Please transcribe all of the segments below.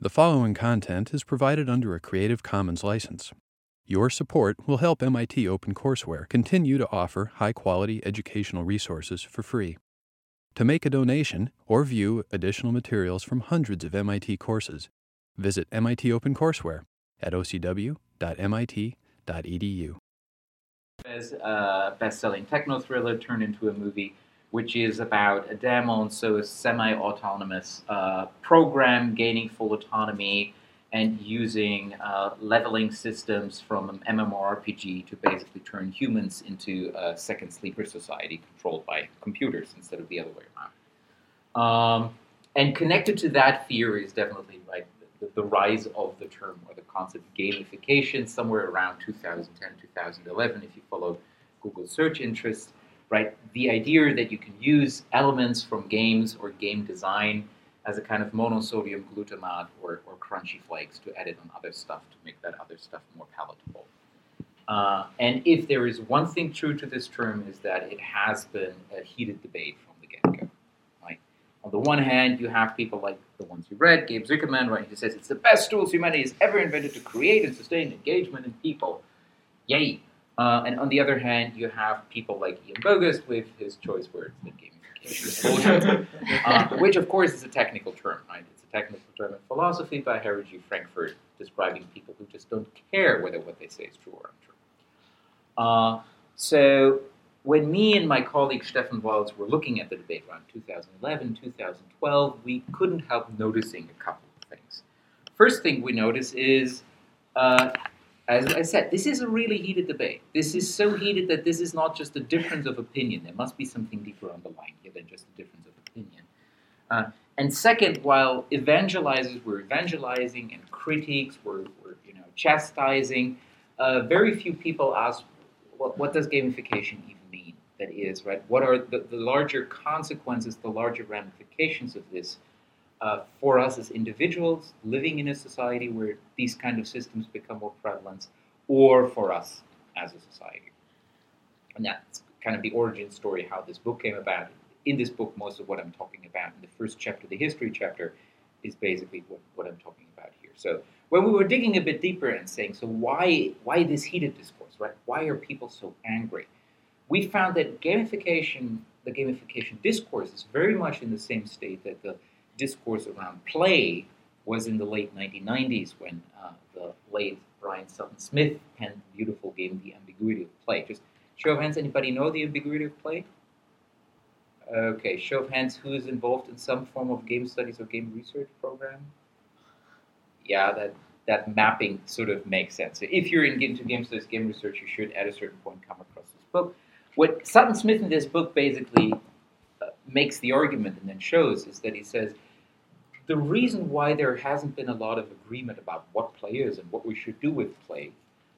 The following content is provided under a Creative Commons license. Your support will help MIT OpenCourseware continue to offer high-quality educational resources for free. To make a donation or view additional materials from hundreds of MIT courses, visit MIT OpenCourseware at ocw.mit.edu. As a best-selling techno thriller turned into a movie, which is about a daemon, so a semi-autonomous program gaining full autonomy and using leveling systems from an MMORPG to basically turn humans into a second sleeper society controlled by computers instead of the other way around. And connected to that fear is definitely like the rise of the term or the concept of gamification somewhere around 2010, 2011, if you follow Google search interests. Right, the idea that you can use elements from games or game design as a kind of monosodium glutamate or crunchy flakes to edit on other stuff to make that other stuff more palatable. And if there is one thing true to this term is that it has been a heated debate from the get-go. Right? On the one hand, you have people like the ones you read, Gabe Zuckerman, right, who says it's the best tools humanity has ever invented to create and sustain engagement in people. Yay! And on the other hand, you have people like Ian Bogost with his choice words that gamification, which of course is a technical term, right? It's a technical term in philosophy by Harry G. Frankfurt, describing people who just don't care whether what they say is true or untrue. So when me and my colleague Stefan Walz were looking at the debate around 2011, 2012, we couldn't help noticing a couple of things. First thing we notice is as I said, this is a really heated debate. This is so heated that this is not just a difference of opinion. There must be something deeper underlying here than just a difference of opinion. And second, while evangelizers were evangelizing and critiques were chastising, very few people asked, what does gamification even mean? That is, right? What are the larger consequences, the larger ramifications of this for us as individuals living in a society where these kind of systems become more prevalent, or for us as a society? And that's kind of the origin story, how this book came about. In this book, most of what I'm talking about in the first chapter, the history chapter, is basically what I'm talking about here. So when we were digging a bit deeper and saying, so why this heated discourse, right? Why are people so angry? We found that the gamification discourse is very much in the same state that the discourse around play was in the late 1990s when the late Brian Sutton Smith penned the beautiful game, The Ambiguity of Play. Just show of hands, anybody know The Ambiguity of Play? Okay, show of hands, who is involved in some form of game studies or game research program? Yeah, that mapping sort of makes sense. So if you're into game studies, game research, you should at a certain point come across this book. What Sutton Smith in this book basically makes the argument and then shows is that he says, the reason why there hasn't been a lot of agreement about what play is and what we should do with play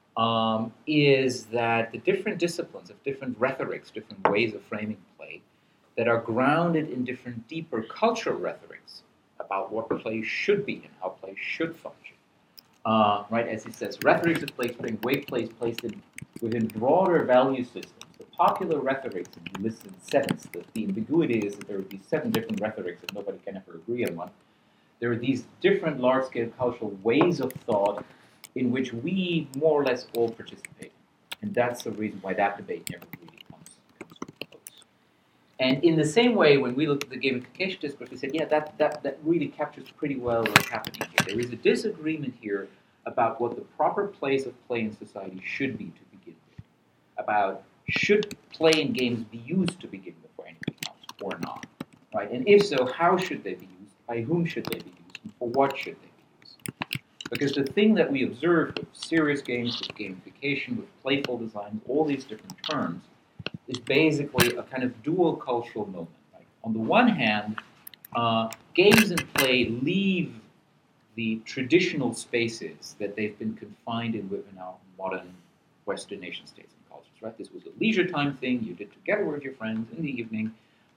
is that the different disciplines of different rhetorics, different ways of framing play, that are grounded in different deeper cultural rhetorics about what play should be and how play should function. Right, as he says, rhetorics of play bring great plays placed within broader value systems. The popular rhetorics, and he lists in sevens, the ambiguity is that there would be 7 different rhetorics and nobody can ever agree on one. There are these different large-scale cultural ways of thought in which we more or less all participate. And that's the reason why that debate never really comes to a close. And in the same way, when we look at the gamification discourse, we said, yeah, that really captures pretty well what's happening here. There is a disagreement here about what the proper place of play in society should be to begin with. About should play in games be used to begin with for anything else or not? Right? And if so, how should they be used? By whom should they be used? And for what should they be used? Because the thing that we observe with serious games, with gamification, with playful design, all these different terms, is basically a kind of dual cultural moment. Right? On the one hand, games and play leave the traditional spaces that they've been confined in within our modern Western nation states and cultures. Right? This was a leisure time thing you did together with your friends in the evening,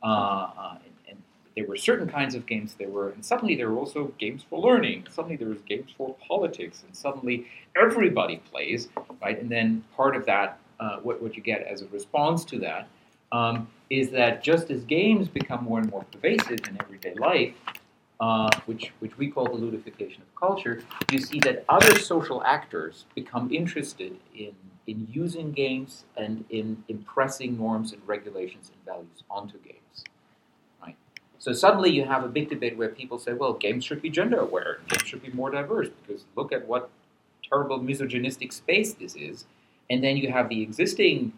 and there were certain kinds of games and suddenly there were also games for learning. Suddenly there was games for politics, and suddenly everybody plays, right? And then part of that, what you get as a response to that, is that just as games become more and more pervasive in everyday life, which we call the ludification of culture, you see that other social actors become interested in using games and in impressing norms and regulations and values onto games. Right? So suddenly you have a big debate where people say, well, games should be gender aware, games should be more diverse, because look at what terrible misogynistic space this is. And then you have the existing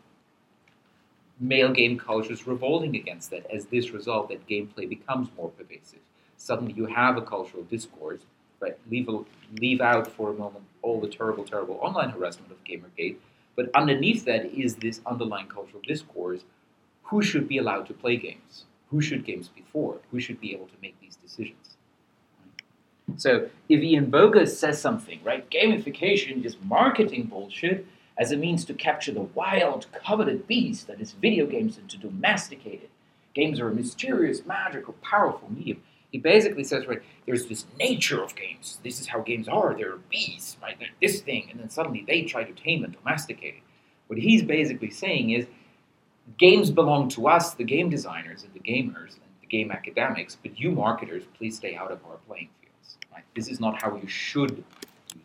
male game cultures revolting against that as this result that gameplay becomes more pervasive. Suddenly you have a cultural discourse, right? Leave out for a moment all the terrible, terrible online harassment of Gamergate, but underneath that is this underlying cultural discourse. Who should be allowed to play games? Who should games be for? Who should be able to make these decisions? Right? So if Ian Bogost says something, right, gamification is marketing bullshit as a means to capture the wild, coveted beast that is video games and to domesticate it. Games are a mysterious, magical, powerful medium. He basically says, right, there's this nature of games. This is how games are. They're beasts, right? They're this thing, and then suddenly they try to tame and domesticate it. What he's basically saying is, games belong to us, the game designers and the gamers and the game academics, but you marketers, please stay out of our playing fields. Right? This is not how you should use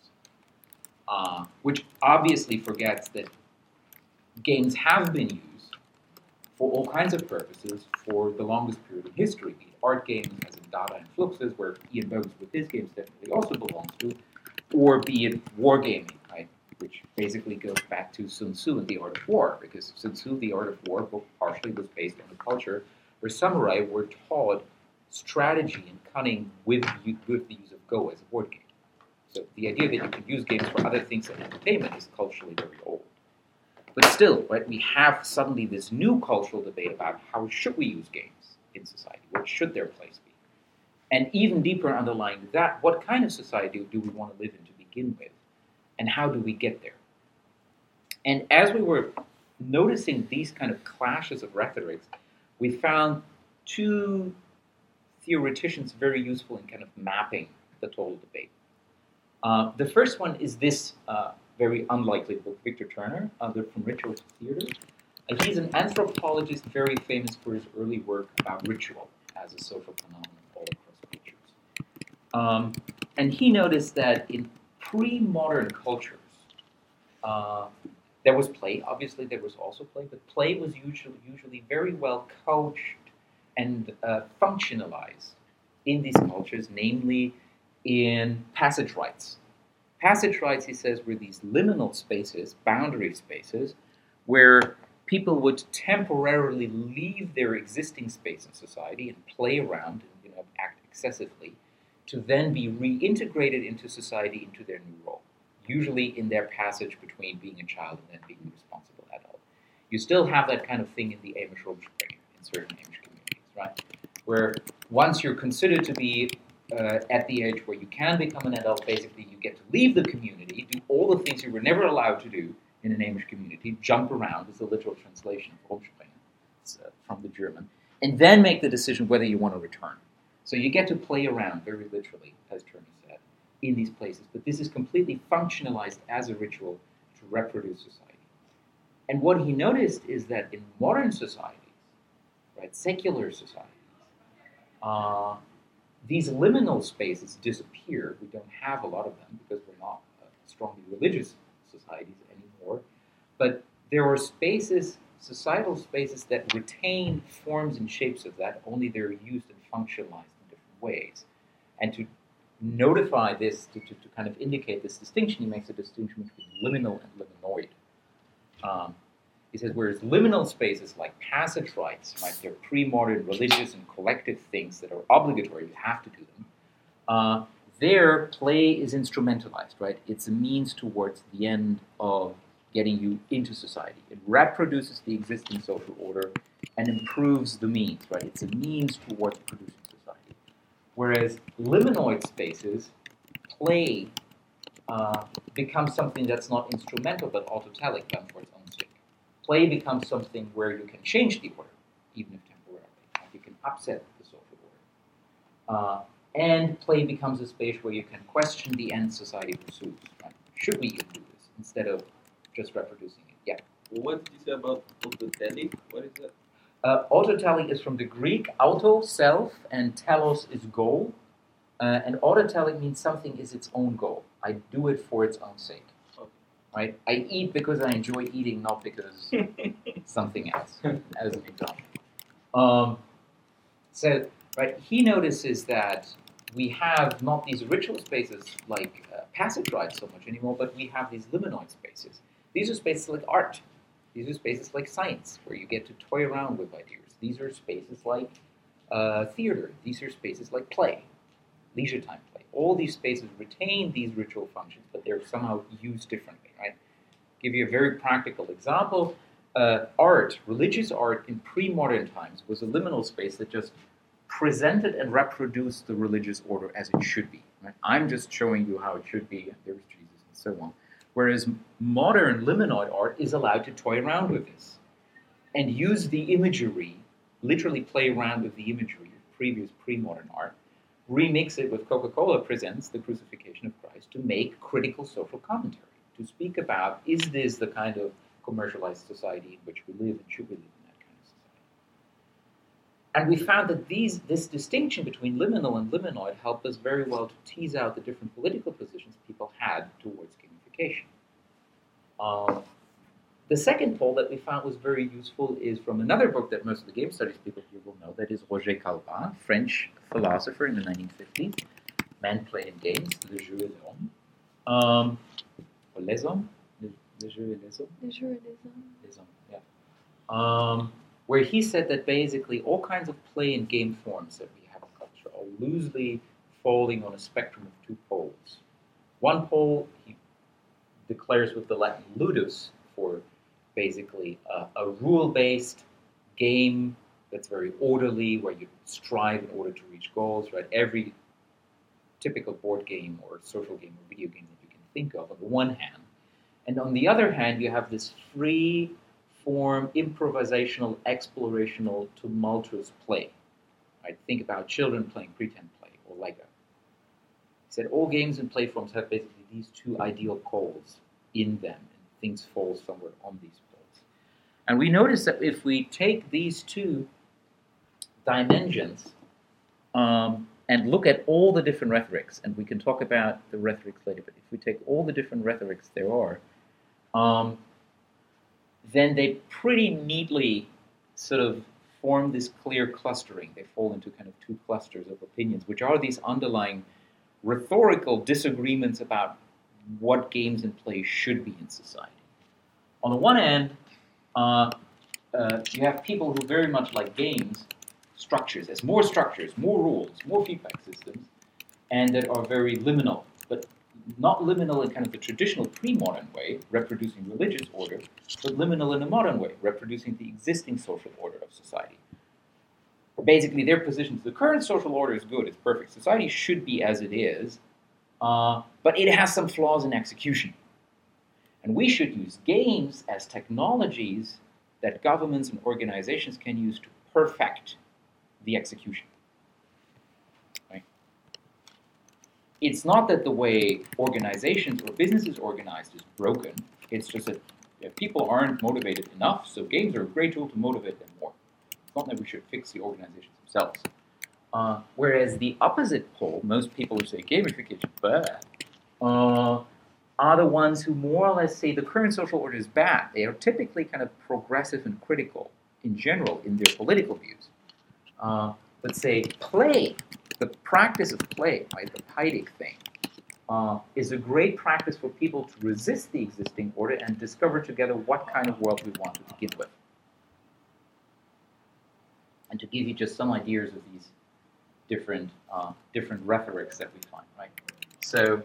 games. Which obviously forgets that games have been used for all kinds of purposes for the longest period of history, be it art games, as in Dada and Fluxus, where Ian Bogost with his games definitely also belongs to, or be it wargaming, right, which basically goes back to Sun Tzu and the Art of War, because Sun Tzu, the Art of War, book partially was based on a culture where samurai were taught strategy and cunning with the use of Go as a board game. So the idea that you can use games for other things than entertainment is culturally very old. But still, right, we have suddenly this new cultural debate about how should we use games in society? What should their place be? And even deeper underlying that, what kind of society do we want to live in to begin with? And how do we get there? And as we were noticing these kind of clashes of rhetorics, we found two theoreticians very useful in kind of mapping the total debate. The first one is this very unlikely book, Victor Turner, from Ritual to Theater. He's an anthropologist very famous for his early work about ritual as a social phenomenon all across cultures. And he noticed that in pre-modern cultures, there was play. Obviously, there was also play, but play was usually very well coached and functionalized in these cultures, namely in passage rites. Passage rites, he says, were these liminal spaces, boundary spaces, where people would temporarily leave their existing space in society and play around and act excessively, to then be reintegrated into society, into their new role, usually in their passage between being a child and then being a responsible adult. You still have that kind of thing in the Amish Rumspringa, in certain Amish communities, right? Where once you're considered to be at the age where you can become an adult, basically you get to leave the community, do all the things you were never allowed to do in an Amish community, jump around, is the literal translation of Rumspringa from the German, and then make the decision whether you want to return. So you get to play around, very literally, as Turner said, in these places. But this is completely functionalized as a ritual to reproduce society. And what he noticed is that in modern societies, right, secular societies, these liminal spaces disappear. We don't have a lot of them because we're not strongly religious societies anymore. But there are spaces, societal spaces, that retain forms and shapes of that, only they're used and functionalized in different ways. And to notify this, to kind of indicate this distinction, he makes a distinction between liminal and liminoid. He says, whereas liminal spaces like passage rites, right, they're pre-modern religious and collective things that are obligatory, you have to do them, there play is instrumentalized, right? It's a means towards the end of getting you into society. It reproduces the existing social order and improves the means, right? It's a means towards producing society. Whereas liminoid spaces, play becomes something that's not instrumental but autotelic, done for its own sake. Play becomes something where you can change the order, even if temporarily. Like you can upset the social order. And play becomes a space where you can question the end society pursues. Right? Should we even do this instead of just reproducing it? Yeah. Well, what did you say about autotelic? What is that? Autotelling is from the Greek auto, self, and telos is goal. And autotelling means something is its own goal. I do it for its own sake. Right? I eat because I enjoy eating, not because something else, as an example. So, right, he notices that we have not these ritual spaces like passage rites so much anymore, but we have these liminoid spaces. These are spaces like art. These are spaces like science, where you get to toy around with ideas. These are spaces like theater. These are spaces like play, leisure time play. All these spaces retain these ritual functions, but they're somehow used differently, right? Give you a very practical example. Art, religious art in pre-modern times was a liminal space that just presented and reproduced the religious order as it should be. Right? I'm just showing you how it should be, and there's Jesus and so on. Whereas modern liminoid art is allowed to toy around with this and use the imagery, literally play around with the imagery of previous pre-modern art, remix it with Coca-Cola Presents the Crucifixion of Christ to make critical social commentary, to speak about, is this the kind of commercialized society in which we live, and should we live in that kind of society? And we found that this distinction between liminal and liminoid helped us very well to tease out the different political positions people had towards gamification. The second poll that we found was very useful is from another book that most of the game studies people here will know, that is Roger Cailbat, French philosopher in the 1950s, Man, Play, and Games, Le Jeu et l'Homme. Or Les Hommes? Le Jeu et les Hommes? Le Jeu et les Hommes. Les Hommes, yeah. Where he said that basically all kinds of play and game forms that we have in culture are loosely falling on a spectrum of two poles. One pole he declares with the Latin ludus for basically a rule-based game that's very orderly, where you strive in order to reach goals, right? Every typical board game or social game or video game that you can think of on the one hand. And on the other hand, you have this free form, improvisational, explorational, tumultuous play. Right? Think about children playing pretend play or Lego. He said all games and play forms have basically these two ideal poles in them, and things fall somewhere on these poles. And we notice that if we take these two dimensions and look at all the different rhetorics, and we can talk about the rhetorics later, but if we take all the different rhetorics there are, then they pretty neatly sort of form this clear clustering. They fall into kind of two clusters of opinions, which are these underlying rhetorical disagreements about what games and play should be in society. On the one hand, you have people who very much like games, structures, as more structures, more rules, more feedback systems, and that are very liminal, but not liminal in kind of the traditional pre-modern way, reproducing religious order, but liminal in a modern way, reproducing the existing social order of society. Basically, their position is the current social order is good, it's perfect. Society should be as it is, but it has some flaws in execution. And we should use games as technologies that governments and organizations can use to perfect the execution. Right? It's not that the way organizations or businesses organized is broken. It's just that people aren't motivated enough, so games are a great tool to motivate them more. It's not that we should fix the organizations themselves. Whereas the opposite pole, most people who say gamification is bad, are the ones who more or less say the current social order is bad. They are typically kind of progressive and critical in general in their political views. But say play, the practice of play, right, the Paidik thing, is a great practice for people to resist the existing order and discover together what kind of world we want to begin with. And to give you just some ideas of these different rhetorics that we find, right? So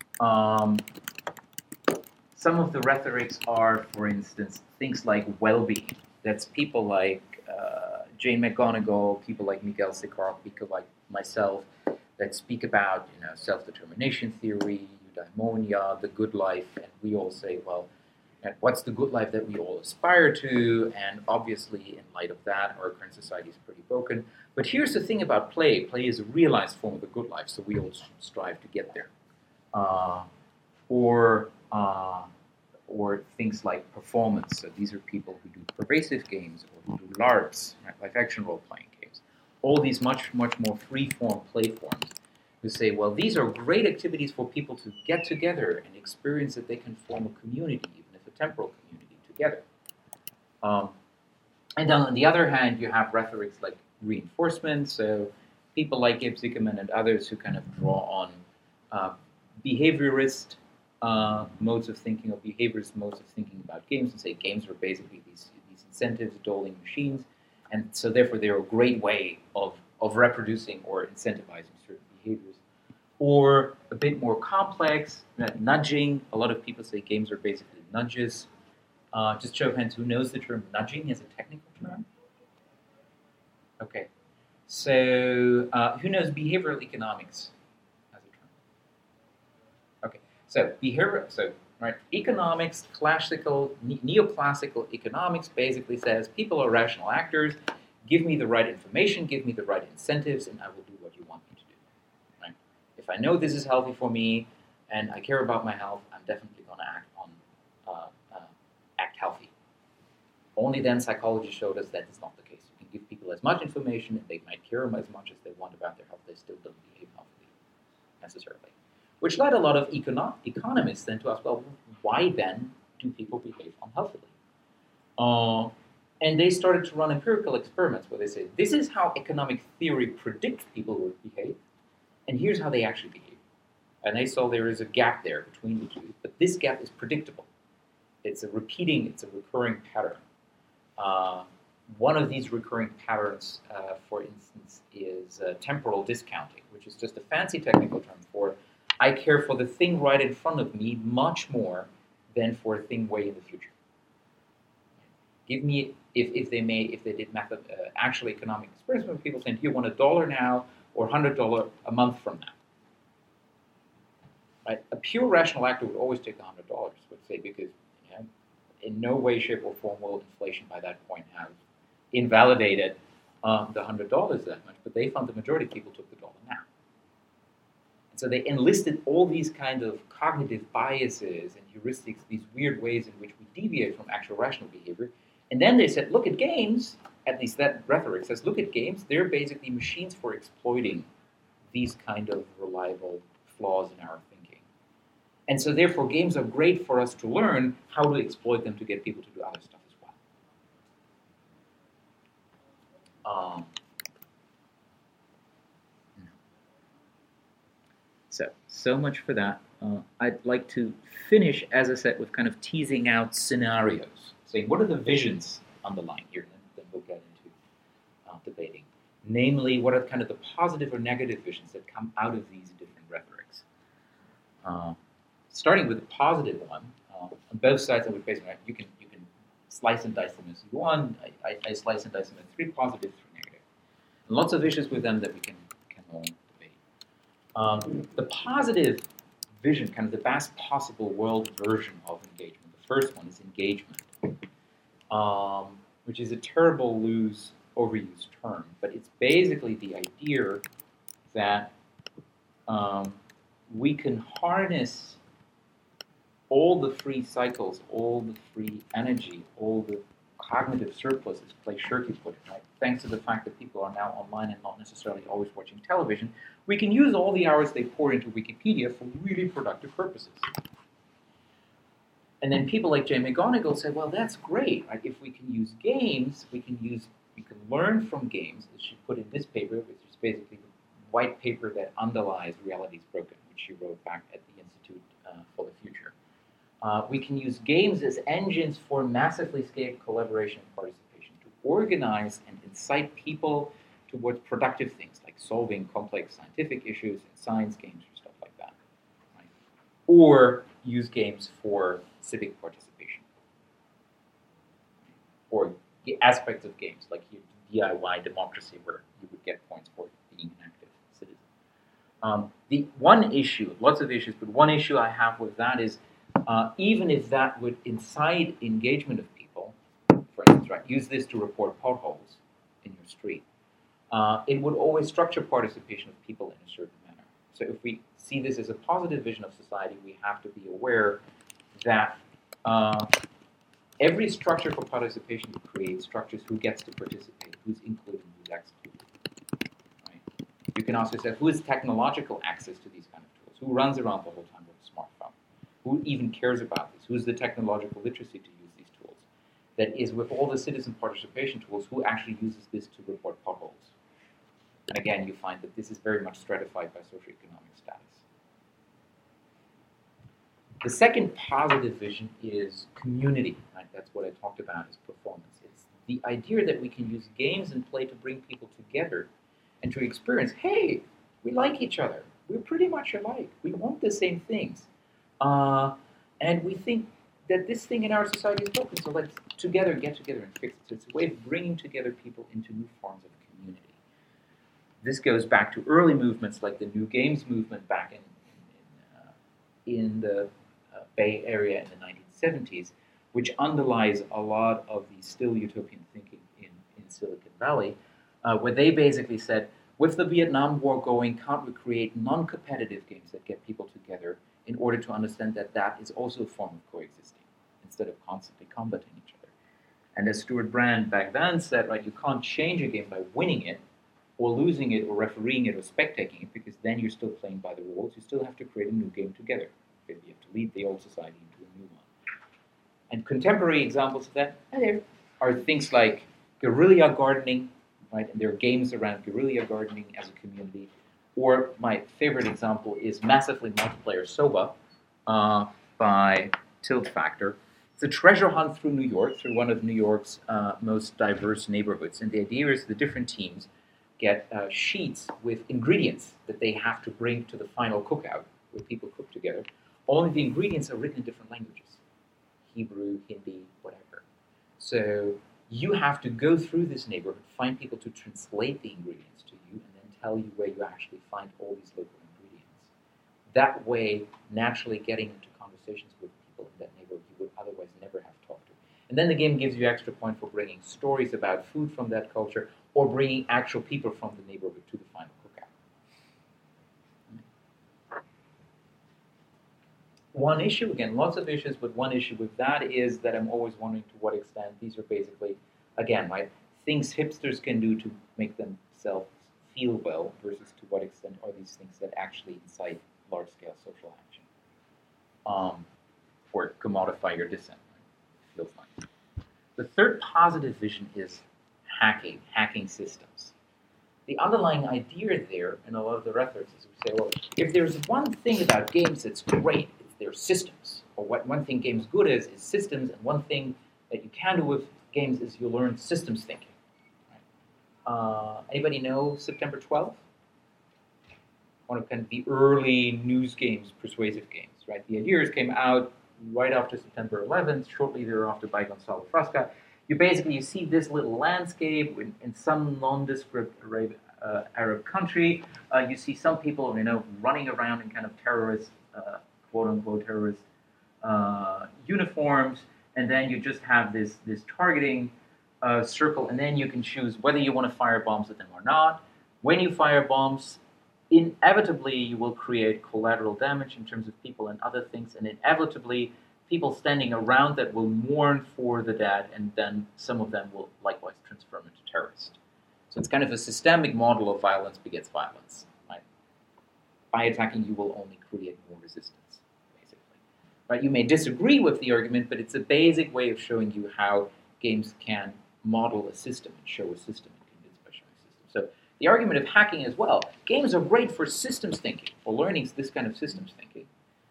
some of the rhetorics are, for instance, things like well-being. That's people like Jane McGonigal, people like Miguel Sicard, people like myself, that speak about self-determination theory, eudaimonia, the good life, and we all say, well, what's the good life that we all aspire to? And obviously, in light of that, our current society is pretty broken. But here's the thing about play. Play is a realized form of the good life, so we all strive to get there. Or or things like performance. So these are people who do pervasive games or who do LARPs, right, live action role-playing games. All these much more free-form play forms who say, well, these are great activities for people to get together and experience that they can form a community, even if a temporal community, together. And then on the other hand, you have rhetorics like reinforcement. So people like Gabe Zuckerman and others who kind of draw on behaviorist modes of thinking, or behaviorist modes of thinking about games, and say games are basically these incentives, doling machines, and so therefore they're a great way of reproducing or incentivizing certain behaviors. Or a bit more complex, nudging. A lot of people say games are basically nudges. Just show of hands, who knows the term nudging as a technical term? Okay. So who knows behavioral economics as a term? Okay. So economics, classical, neoclassical economics basically says people are rational actors. Give me the right information, give me the right incentives, and I will do what you want me to do. Right? If I know this is healthy for me and I care about my health, I'm definitely going to act healthy. Only then psychology showed us that is not the case. You can give people as much information and they might care as much as they want about their health, they still don't behave healthily, necessarily. Which led a lot of economists then to ask, well, why then do people behave unhealthily? And they started to run empirical experiments where they say, this is how economic theory predicts people will behave, and here's how they actually behave. And they saw there is a gap there between the two, but this gap is predictable. It's a recurring pattern. One of these recurring patterns, for instance, is temporal discounting, which is just a fancy technical term for I care for the thing right in front of me much more than for a thing way in the future. Give me, if they did actual economic experiments with people saying, do you want $1 now or $100 a month from now? Right? A pure rational actor would always take the $100, would say, because in no way, shape, or form will inflation by that point have invalidated the $100 that much, but they found the majority of people took the dollar now. And so they enlisted all these kind of cognitive biases and heuristics, these weird ways in which we deviate from actual rational behavior. And then they said, look at games, at least that rhetoric says, look at games, they're basically machines for exploiting these kind of reliable flaws in our thinking. And so therefore games are great for us to learn how to exploit them to get people to do other stuff as well. So much for that. I'd like to finish, as I said, with kind of teasing out scenarios, saying what are the visions underlying here, and then we'll get into debating. Namely, what are kind of the positive or negative visions that come out of these different rhetorics. Starting with the positive one, on both sides of the equation, right, you can slice and dice them as you want. I slice and dice them as 3 positive, 3 negative. And lots of issues with them that we can all debate. The positive vision, kind of the best possible world version of engagement. The first one is engagement, which is a terrible overused term, but it's basically the idea that we can harness all the free cycles, all the free energy, all the cognitive surpluses, Clay Shirky put it, right? Thanks to the fact that people are now online and not necessarily always watching television, we can use all the hours they pour into Wikipedia for really productive purposes. And then people like Jay McGonigal say, well, that's great, right? If we can use games, we can learn from games, as she put in this paper, which is basically the white paper that underlies Reality is Broken, which she wrote back at the Institute for the Future. We can use games as engines for massively scaled collaboration and participation to organize and incite people towards productive things like solving complex scientific issues and science games or stuff like that. Right? Or use games for civic participation. Or aspects of games like DIY democracy where you would get points for being an active citizen. The one issue, lots of issues, but one issue I have with that is even if that would incite engagement of people, for instance, right, use this to report potholes in your street, it would always structure participation of people in a certain manner. So if we see this as a positive vision of society, we have to be aware that Every structure for participation you create structures who gets to participate, who's included, who's excluded. Right? You can ask yourself, who has technological access to these kind of tools? Who runs around the whole time with a smartphone? Who even cares about this? Who's the technological literacy to use these tools? That is, with all the citizen participation tools, who actually uses this to report potholes? And again, you find that this is very much stratified by socioeconomic status. The second positive vision is community. Right? That's what I talked about as performance. It's the idea that we can use games and play to bring people together and to experience, hey, we like each other. We're pretty much alike. We want the same things. And we think that this thing in our society is broken, so let's together get together and fix it. So it's a way of bringing together people into new forms of community. This goes back to early movements like the New Games movement back in the Bay Area in the 1970s, which underlies a lot of the still utopian thinking in Silicon Valley, where they basically said, with the Vietnam War going, can't we create non-competitive games that get people together in order to understand that that is also a form of coexisting instead of constantly combating each other? And as Stuart Brand back then said, right, you can't change a game by winning it or losing it or refereeing it or spectating it, because then you're still playing by the rules. You still have to create a new game together. You have to lead the old society into a new one. And contemporary examples of that are things like guerrilla gardening, right? And there are games around guerrilla gardening as a community. Or my favorite example is massively multiplayer Soba by Tilt Factor. It's a treasure hunt through New York, through one of New York's most diverse neighborhoods. And the idea is the different teams get sheets with ingredients that they have to bring to the final cookout, where people cook together. All of the ingredients are written in different languages, Hebrew, Hindi, whatever. So you have to go through this neighborhood, find people to translate the ingredients to you, and then tell you where you actually find all these local ingredients. That way, naturally getting into conversations with people in that neighborhood you would otherwise never have talked to. And then the game gives you extra point for bringing stories about food from that culture, or bringing actual people from the neighborhood to the final cookout. One issue, again, lots of issues, but one issue with that is that I'm always wondering to what extent these are basically, again, right, things hipsters can do to make themselves feel well versus to what extent are these things that actually incite large-scale social action or commodify your dissent. Right? Feels like. The third positive vision is hacking systems. The underlying idea there in a lot of the rhetorics is we say, well, if there's one thing about games that's great, it's their systems. Or what one thing games good is systems, and one thing that you can do with games is you learn systems thinking. Right? Anybody know September 12th? One of kind of the early news games, persuasive games, right? The ideas came out right after September 11th, shortly thereafter by Gonzalo Frasca. You see this little landscape in some nondescript Arab country. You see some people, running around in kind of terrorist, quote-unquote terrorist uniforms, and then you just have this targeting circle, and then you can choose whether you want to fire bombs at them or not. When you fire bombs, inevitably you will create collateral damage in terms of people and other things, and inevitably people standing around that will mourn for the dead, and then some of them will likewise transform into terrorists. So it's kind of a systemic model of violence begets violence. Right? By attacking, you will only create more resistance, basically. Right? You may disagree with the argument, but it's a basic way of showing you how games can model a system and show a system and convince by showing a system. So the argument of hacking as well. Games are great for systems thinking, for learning this kind of systems thinking.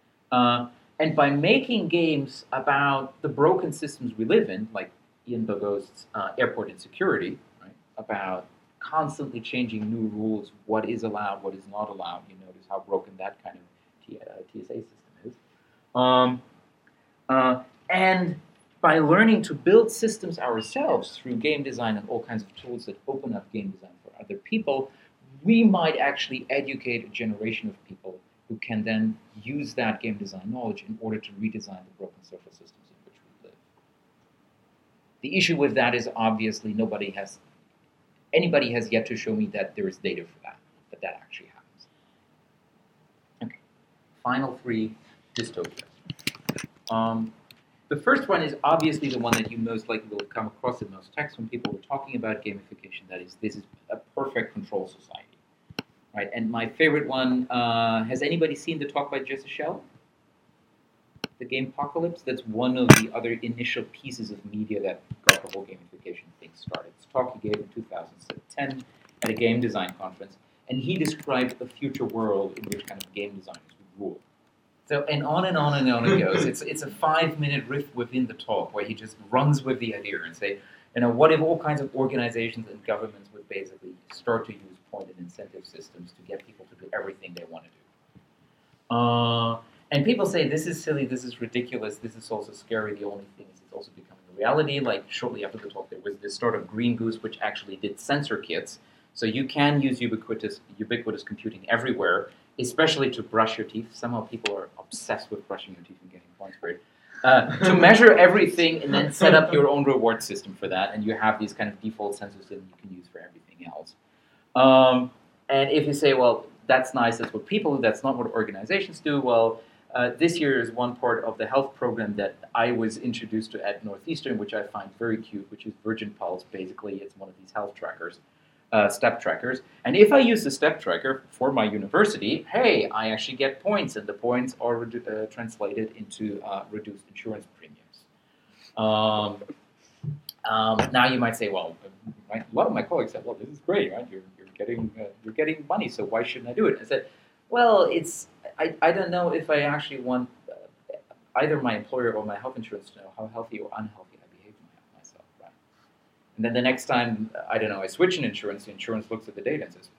And by making games about the broken systems we live in, like Ian Bogost's Airport Insecurity, right, about constantly changing new rules, what is allowed, what is not allowed, you notice how broken that kind of TSA system is. And by learning to build systems ourselves through game design and all kinds of tools that open up game design for other people, we might actually educate a generation of people who can then use that game design knowledge in order to redesign the broken social systems in which we live. The issue with that is obviously anybody has yet to show me that there is data for that actually happens. Okay, final three dystopias. The first one is obviously the one that you most likely will come across in most texts when people were talking about gamification. That is, this is a perfect control society, right? And my favorite one, has anybody seen the talk by Jesse Schell? The Game Apocalypse? That's one of the other initial pieces of media that got the whole gamification thing started. It's a talk he gave in 2010 at a game design conference, and he described a future world in which kind of game designers would rule. So, and on and on and on it goes. It's a 5-minute riff within the talk where he just runs with the idea and say, what if all kinds of organizations and governments would basically start to use point and incentive systems to get people to do everything they want to do? And people say, this is silly, this is ridiculous, this is also scary. The only thing is it's also becoming a reality. Like shortly after the talk, there was this sort of Green Goose, which actually did sensor kits. So you can use ubiquitous computing everywhere, especially to brush your teeth. Somehow people are obsessed with brushing your teeth and getting points for it. To measure everything and then set up your own reward system for that. And you have these kind of default sensors that you can use for everything else. And if you say, well, that's nice, that's what people do, that's not what organizations do, well, this year is one part of the health program that I was introduced to at Northeastern, which I find very cute, which is Virgin Pulse. Basically, it's one of these health trackers. Step trackers. And if I use the step tracker for my university, hey, I actually get points, and the points are translated into reduced insurance premiums. Now you might say, well, right, a lot of my colleagues said, well, this is great, right? You're getting money, so why shouldn't I do it? I said, well, I don't know if I actually want either my employer or my health insurance to know how healthy or unhealthy I behave myself, right? And then the next time, I don't know, I switch an insurance, the insurance looks at the data and says,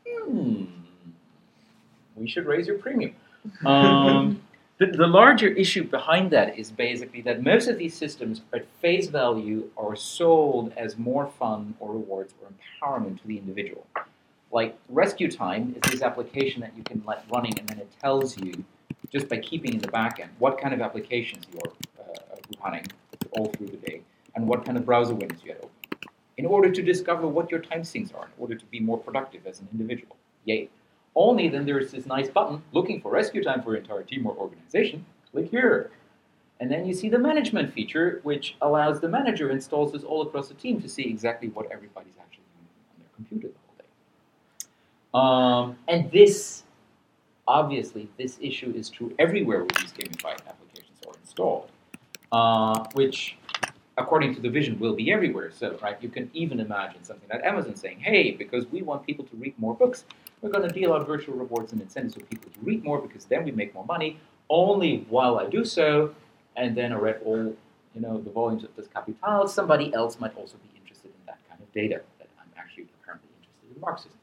we should raise your premium. The larger issue behind that is basically that most of these systems at face value are sold as more fun or rewards or empowerment to the individual. Like Rescue Time is this application that you can let running, and then it tells you, just by keeping in the back end, what kind of applications you're running all through the day, and what kind of browser windows you had open, in order to discover what your time sinks are, in order to be more productive as an individual. Yay. Only then there's this nice button, looking for Rescue Time for your entire team or organization, click here. And then you see the management feature, which allows the manager installs this all across the team to see exactly what everybody's actually doing on their computer the whole day. And this, obviously, this issue is true everywhere where these gamified applications are installed, which, according to the vision, will be everywhere. So, right, you can even imagine something like Amazon saying, hey, because we want people to read more books, we're going to deal out virtual rewards and incentives for people to read more because then we make more money. Only while I do so, and then I read all, the volumes of this Capital, somebody else might also be interested in that kind of data that I'm actually apparently interested in Marxism.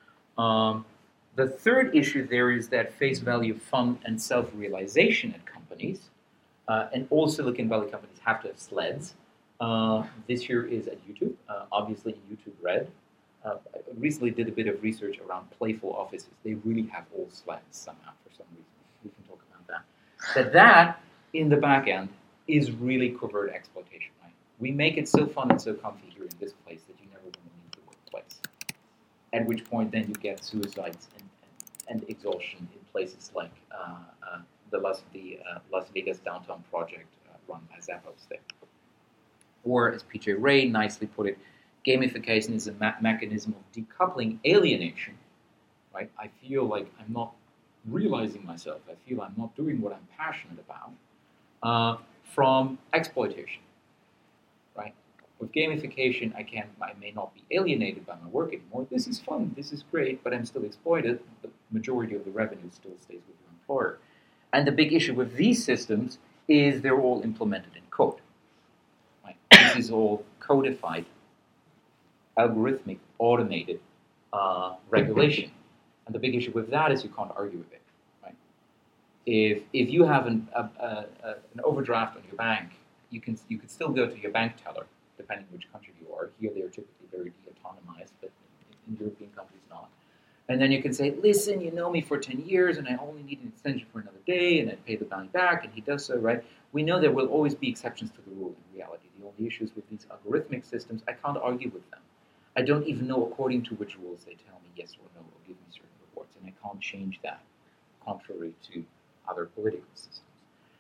The third issue there is that face value fun and self-realization at companies, and all Silicon Valley companies have to have sleds. This year is at YouTube, obviously YouTube Red. I recently did a bit of research around playful offices. They really have all sleds somehow for some reason. We can talk about that. That in the back end is really covert exploitation, right? We make it so fun and so comfy here in this place that you never want to leave the workplace. At which point then you get suicides and exhaustion in places like the Las Vegas Downtown Project run by Zappos there. Or, as PJ Ray nicely put it, gamification is a mechanism of decoupling alienation, right? I feel like I'm not realizing myself. I feel I'm not doing what I'm passionate about from exploitation, right? With gamification, I may not be alienated by my work anymore. This is fun, this is great, but I'm still exploited. The majority of the revenue still stays with your employer. And the big issue with these systems is they're all implemented in code. Right? This is all codified, algorithmic, automated regulation. And the big issue with that is you can't argue with it. Right? If you have an overdraft on your bank, you could still go to your bank teller, depending on which country you are. Here they are typically very de-autonomized, but in European countries not. And then you can say, listen, you know me for 10 years, and I only need an extension for another day, and I pay the bank back, and he does so, right? We know there will always be exceptions to the rule in reality. The only issues with these algorithmic systems, I can't argue with them. I don't even know according to which rules they tell me yes or no, or give me certain rewards, and I can't change that, contrary to other political systems.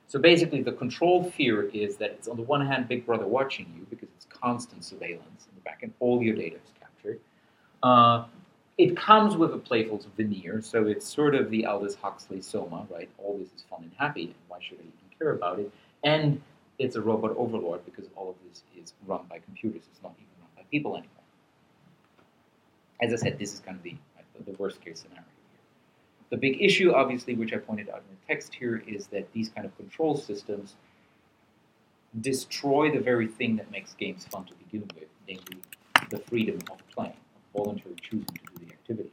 So basically, the control fear is that it's on the one hand Big Brother watching you because it's constant surveillance in the back end, all your data is captured. It comes with a playful veneer, so it's sort of the Aldous Huxley Soma, right? All this is fun and happy, and why should I even care about it? And it's a robot overlord because all of this is run by computers. It's not even run by people anymore. As I said, this is kind of the worst case scenario here. The big issue, obviously, which I pointed out in the text here, is that these kind of control systems destroy the very thing that makes games fun to begin with, namely the freedom of playing, of voluntarily choosing to do the activity.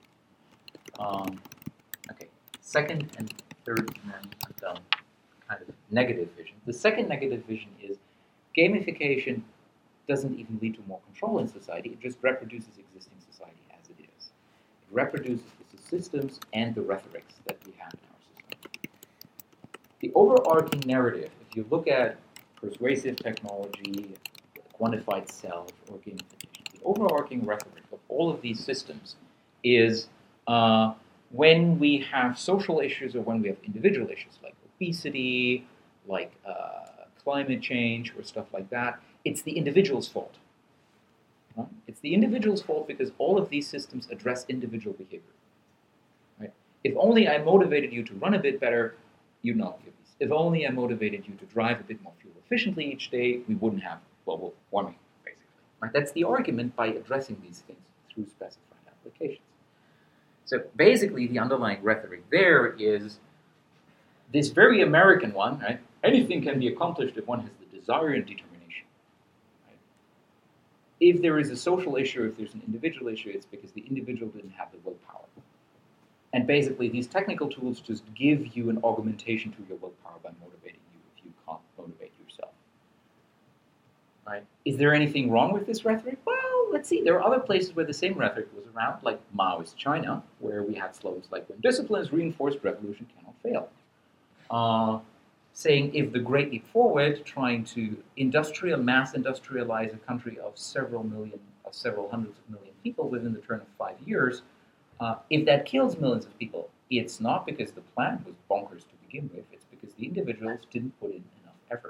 Okay, second and third, and then I'm done. Kind of negative vision. The second negative vision is gamification doesn't even lead to more control in society. It just reproduces existing society as it is. It reproduces the systems and the rhetorics that we have in our system. The overarching narrative, if you look at persuasive technology, quantified self, or gamification, the overarching rhetoric of all of these systems is when we have social issues or when we have individual issues like obesity, like climate change, or stuff like that, it's the individual's fault. Right? It's the individual's fault because all of these systems address individual behavior. Right? If only I motivated you to run a bit better, you'd not be obese. If only I motivated you to drive a bit more fuel efficiently each day, we wouldn't have global warming, basically. Right? That's the argument by addressing these things through specified applications. So basically, the underlying rhetoric there is this very American one, right? Anything can be accomplished if one has the desire and determination. Right? If there is a social issue, if there's an individual issue, it's because the individual didn't have the willpower. And basically, these technical tools just give you an augmentation to your willpower by motivating you if you can't motivate yourself. Right? Is there anything wrong with this rhetoric? Well, let's see. There are other places where the same rhetoric was around, like Maoist China, where we had slogans like, when discipline is reinforced, revolution cannot fail. Saying if the Great Leap Forward, trying to mass industrialize a country of several hundreds of million people within the turn of 5 years, if that kills millions of people, it's not because the plan was bonkers to begin with, it's because the individuals didn't put in enough effort.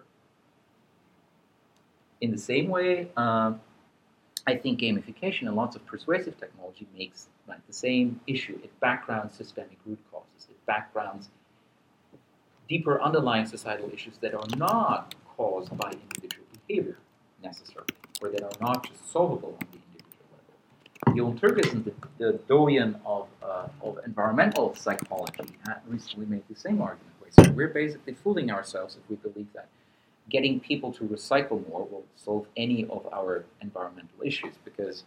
In the same way, I think gamification and lots of persuasive technology makes the same issue. It backgrounds systemic root causes. It backgrounds deeper underlying societal issues that are not caused by individual behavior necessarily, or that are not just solvable on the individual level. Jon Turgerson, the doyen of environmental psychology, recently made the same argument. So we're basically fooling ourselves if we believe that getting people to recycle more will solve any of our environmental issues, because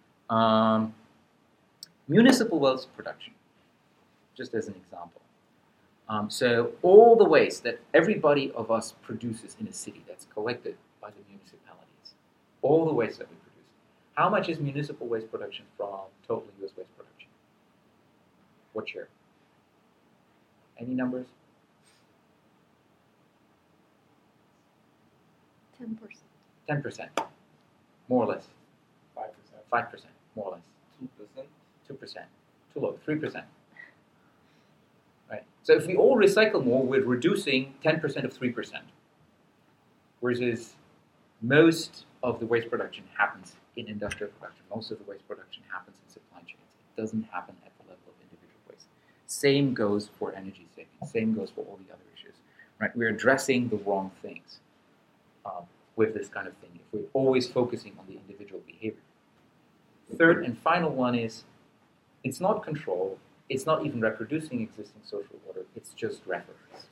municipal waste production, just as an example. So all the waste that everybody of us produces in a city that's collected by the municipalities, all the waste that we produce, how much is municipal waste production from total U.S. waste production? What share? Any numbers? 10%. 10%, more or less. 5%. 5%, more or less. 2%. 2%, too low. 3%. Right. So if we all recycle more, we're reducing 10% of 3%. Whereas most of the waste production happens in industrial production. Most of the waste production happens in supply chains. It doesn't happen at the level of individual waste. Same goes for energy saving. Same goes for all the other issues. Right. We're addressing the wrong things with this kind of thing if we're always focusing on the individual behavior. Third and final one is, it's not control. It's not even reproducing existing social order. It's just reference.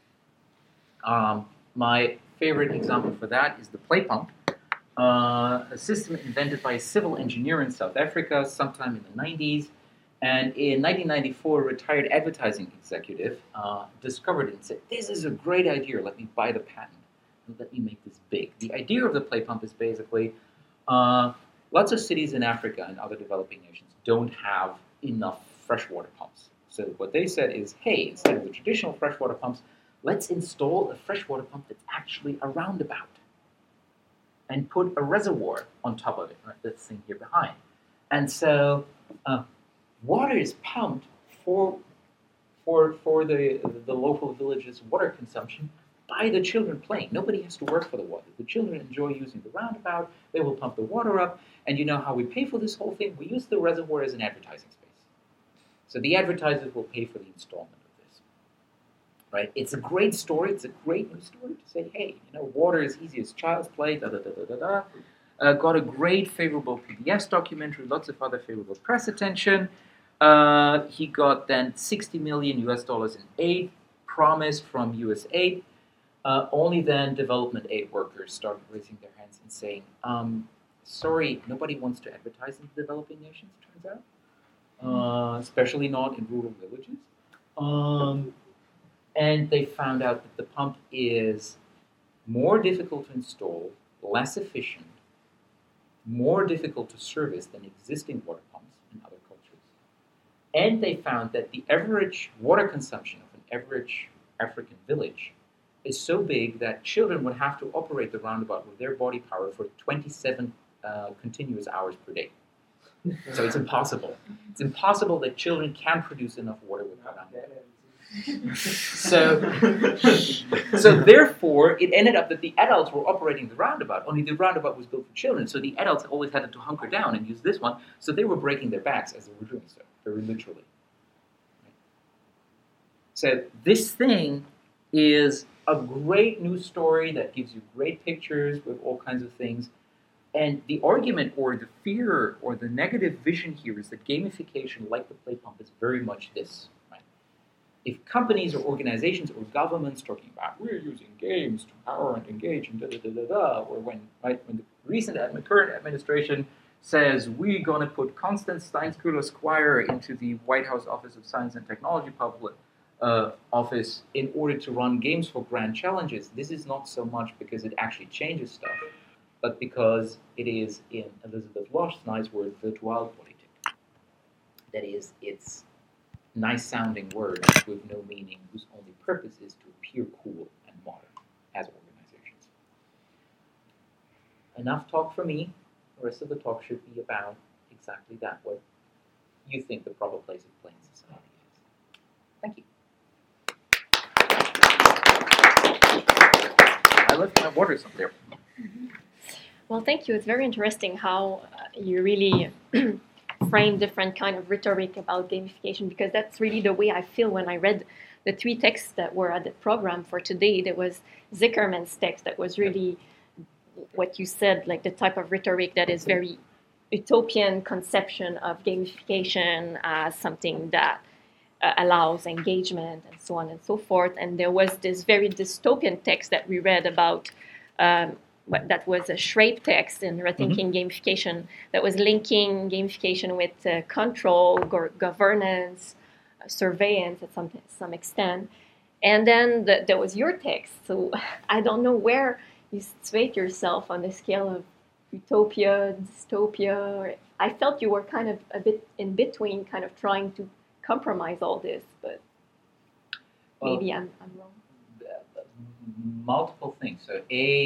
My favorite example for that is the play pump, a system invented by a civil engineer in South Africa sometime in the 90s. And in 1994, a retired advertising executive discovered it and said, this is a great idea. Let me buy the patent and let me make this big. The idea of the play pump is basically lots of cities in Africa and other developing nations don't have enough freshwater pumps. So what they said is, hey, instead of the traditional freshwater pumps, let's install a freshwater pump that's actually a roundabout and put a reservoir on top of it, right, this thing here behind. And so water is pumped for the local village's water consumption by the children playing. Nobody has to work for the water. The children enjoy using the roundabout. They will pump the water up. And you know how we pay for this whole thing? We use the reservoir as an advertising space. So the advertisers will pay for the installment of this. Right? It's a great story. It's a great news story to say, hey, water is easy as child's play, da-da-da-da-da-da. Got a great favorable PBS documentary, lots of other favorable press attention. He got then $60 million in aid promised from USAID. Only then development aid workers started raising their hands and saying, sorry, nobody wants to advertise in developing nations, it turns out, especially not in rural villages. And they found out that the pump is more difficult to install, less efficient, more difficult to service than existing water pumps in other cultures. And they found that the average water consumption of an average African village is so big that children would have to operate the roundabout with their body power for 27 continuous hours per day. So it's impossible. It's impossible that children can produce enough water with that roundabout. So therefore, it ended up that the adults were operating the roundabout, only the roundabout was built for children, so the adults always had to hunker down and use this one, so they were breaking their backs as they were doing so, very literally. So this thing is a great news story that gives you great pictures with all kinds of things, and the argument or the fear or the negative vision here is that gamification, like the play pump, is very much this. If companies or organizations or governments talking about we're using games to power and engage and or when the current administration says we're going to put Constance Steinsküller Squire into the White House Office of Science and Technology office in order to run games for grand challenges, this is not so much because it actually changes stuff, but because it is, in Elizabeth Losch's nice word, virtualpolitik. That is, it's nice-sounding words with no meaning, whose only purpose is to appear cool and modern as organizations. Enough talk for me. The rest of the talk should be about exactly that, what you think the proper place of play in society is. Thank you. I left my waters up there. Well, thank you. It's very interesting how you really frame different kind of rhetoric about gamification, because that's really the way I feel when I read the 3 texts that were at the program for today. There was Zickerman's text that was really what you said, like the type of rhetoric that is very utopian conception of gamification as something that allows engagement and so on and so forth. And there was this very dystopian text that we read about that was a Schrape text in Rethinking Gamification that was linking gamification with control, governance, surveillance at some extent. And then there was your text. So I don't know where you situate yourself on the scale of utopia, dystopia. I felt you were kind of a bit in between, kind of trying to compromise all this, but maybe I'm wrong. Multiple things. So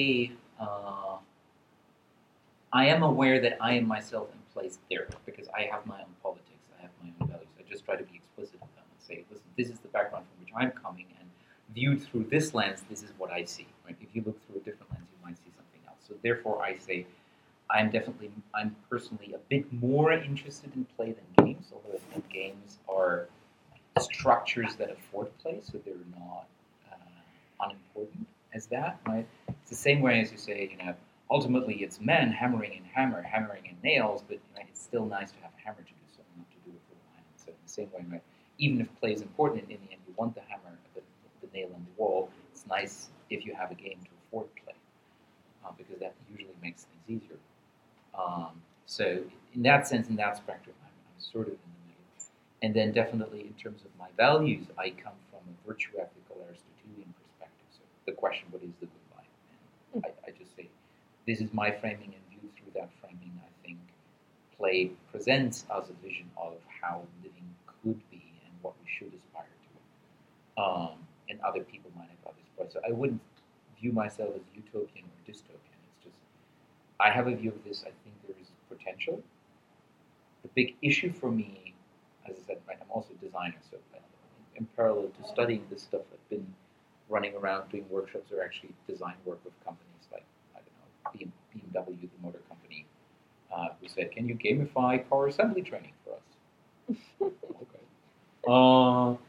I am aware that I am myself in place there because I have my own politics, I have my own values. I just try to be explicit with them and say, listen, this is the background from which I'm coming, and viewed through this lens, this is what I see. Right? If you look through a different lens, you might see something else. So therefore, I say, I'm personally a bit more interested in play than games, although I think games are structures that afford play, so they're not unimportant as that, right? It's the same way as you say, ultimately it's men hammering in nails, but it's still nice to have a hammer to do something, not to do it with a line. So in the same way, right, even if play is important, in the end you want the hammer, the nail on the wall. It's nice if you have a game to afford play, because that usually makes things easier. So in that sense, in that spectrum, I'm sort of in the middle. And then definitely in terms of my values, I come from a virtue ethical Aristotelian perspective. So the question, what is the good life? And I just say, this is my framing, and viewed through that framing, I think play presents us a vision of how living could be and what we should aspire to. And other people might have others. So I wouldn't view myself as utopian or dystopian. It's just, I have a view of this. I think there is potential. The big issue for me, as I said, right, I'm also a designer, so in parallel to studying this stuff, I've been running around doing workshops or actually design work with companies like, I don't know, BMW, the motor company, who said, "Can you gamify car assembly training for us?" Okay.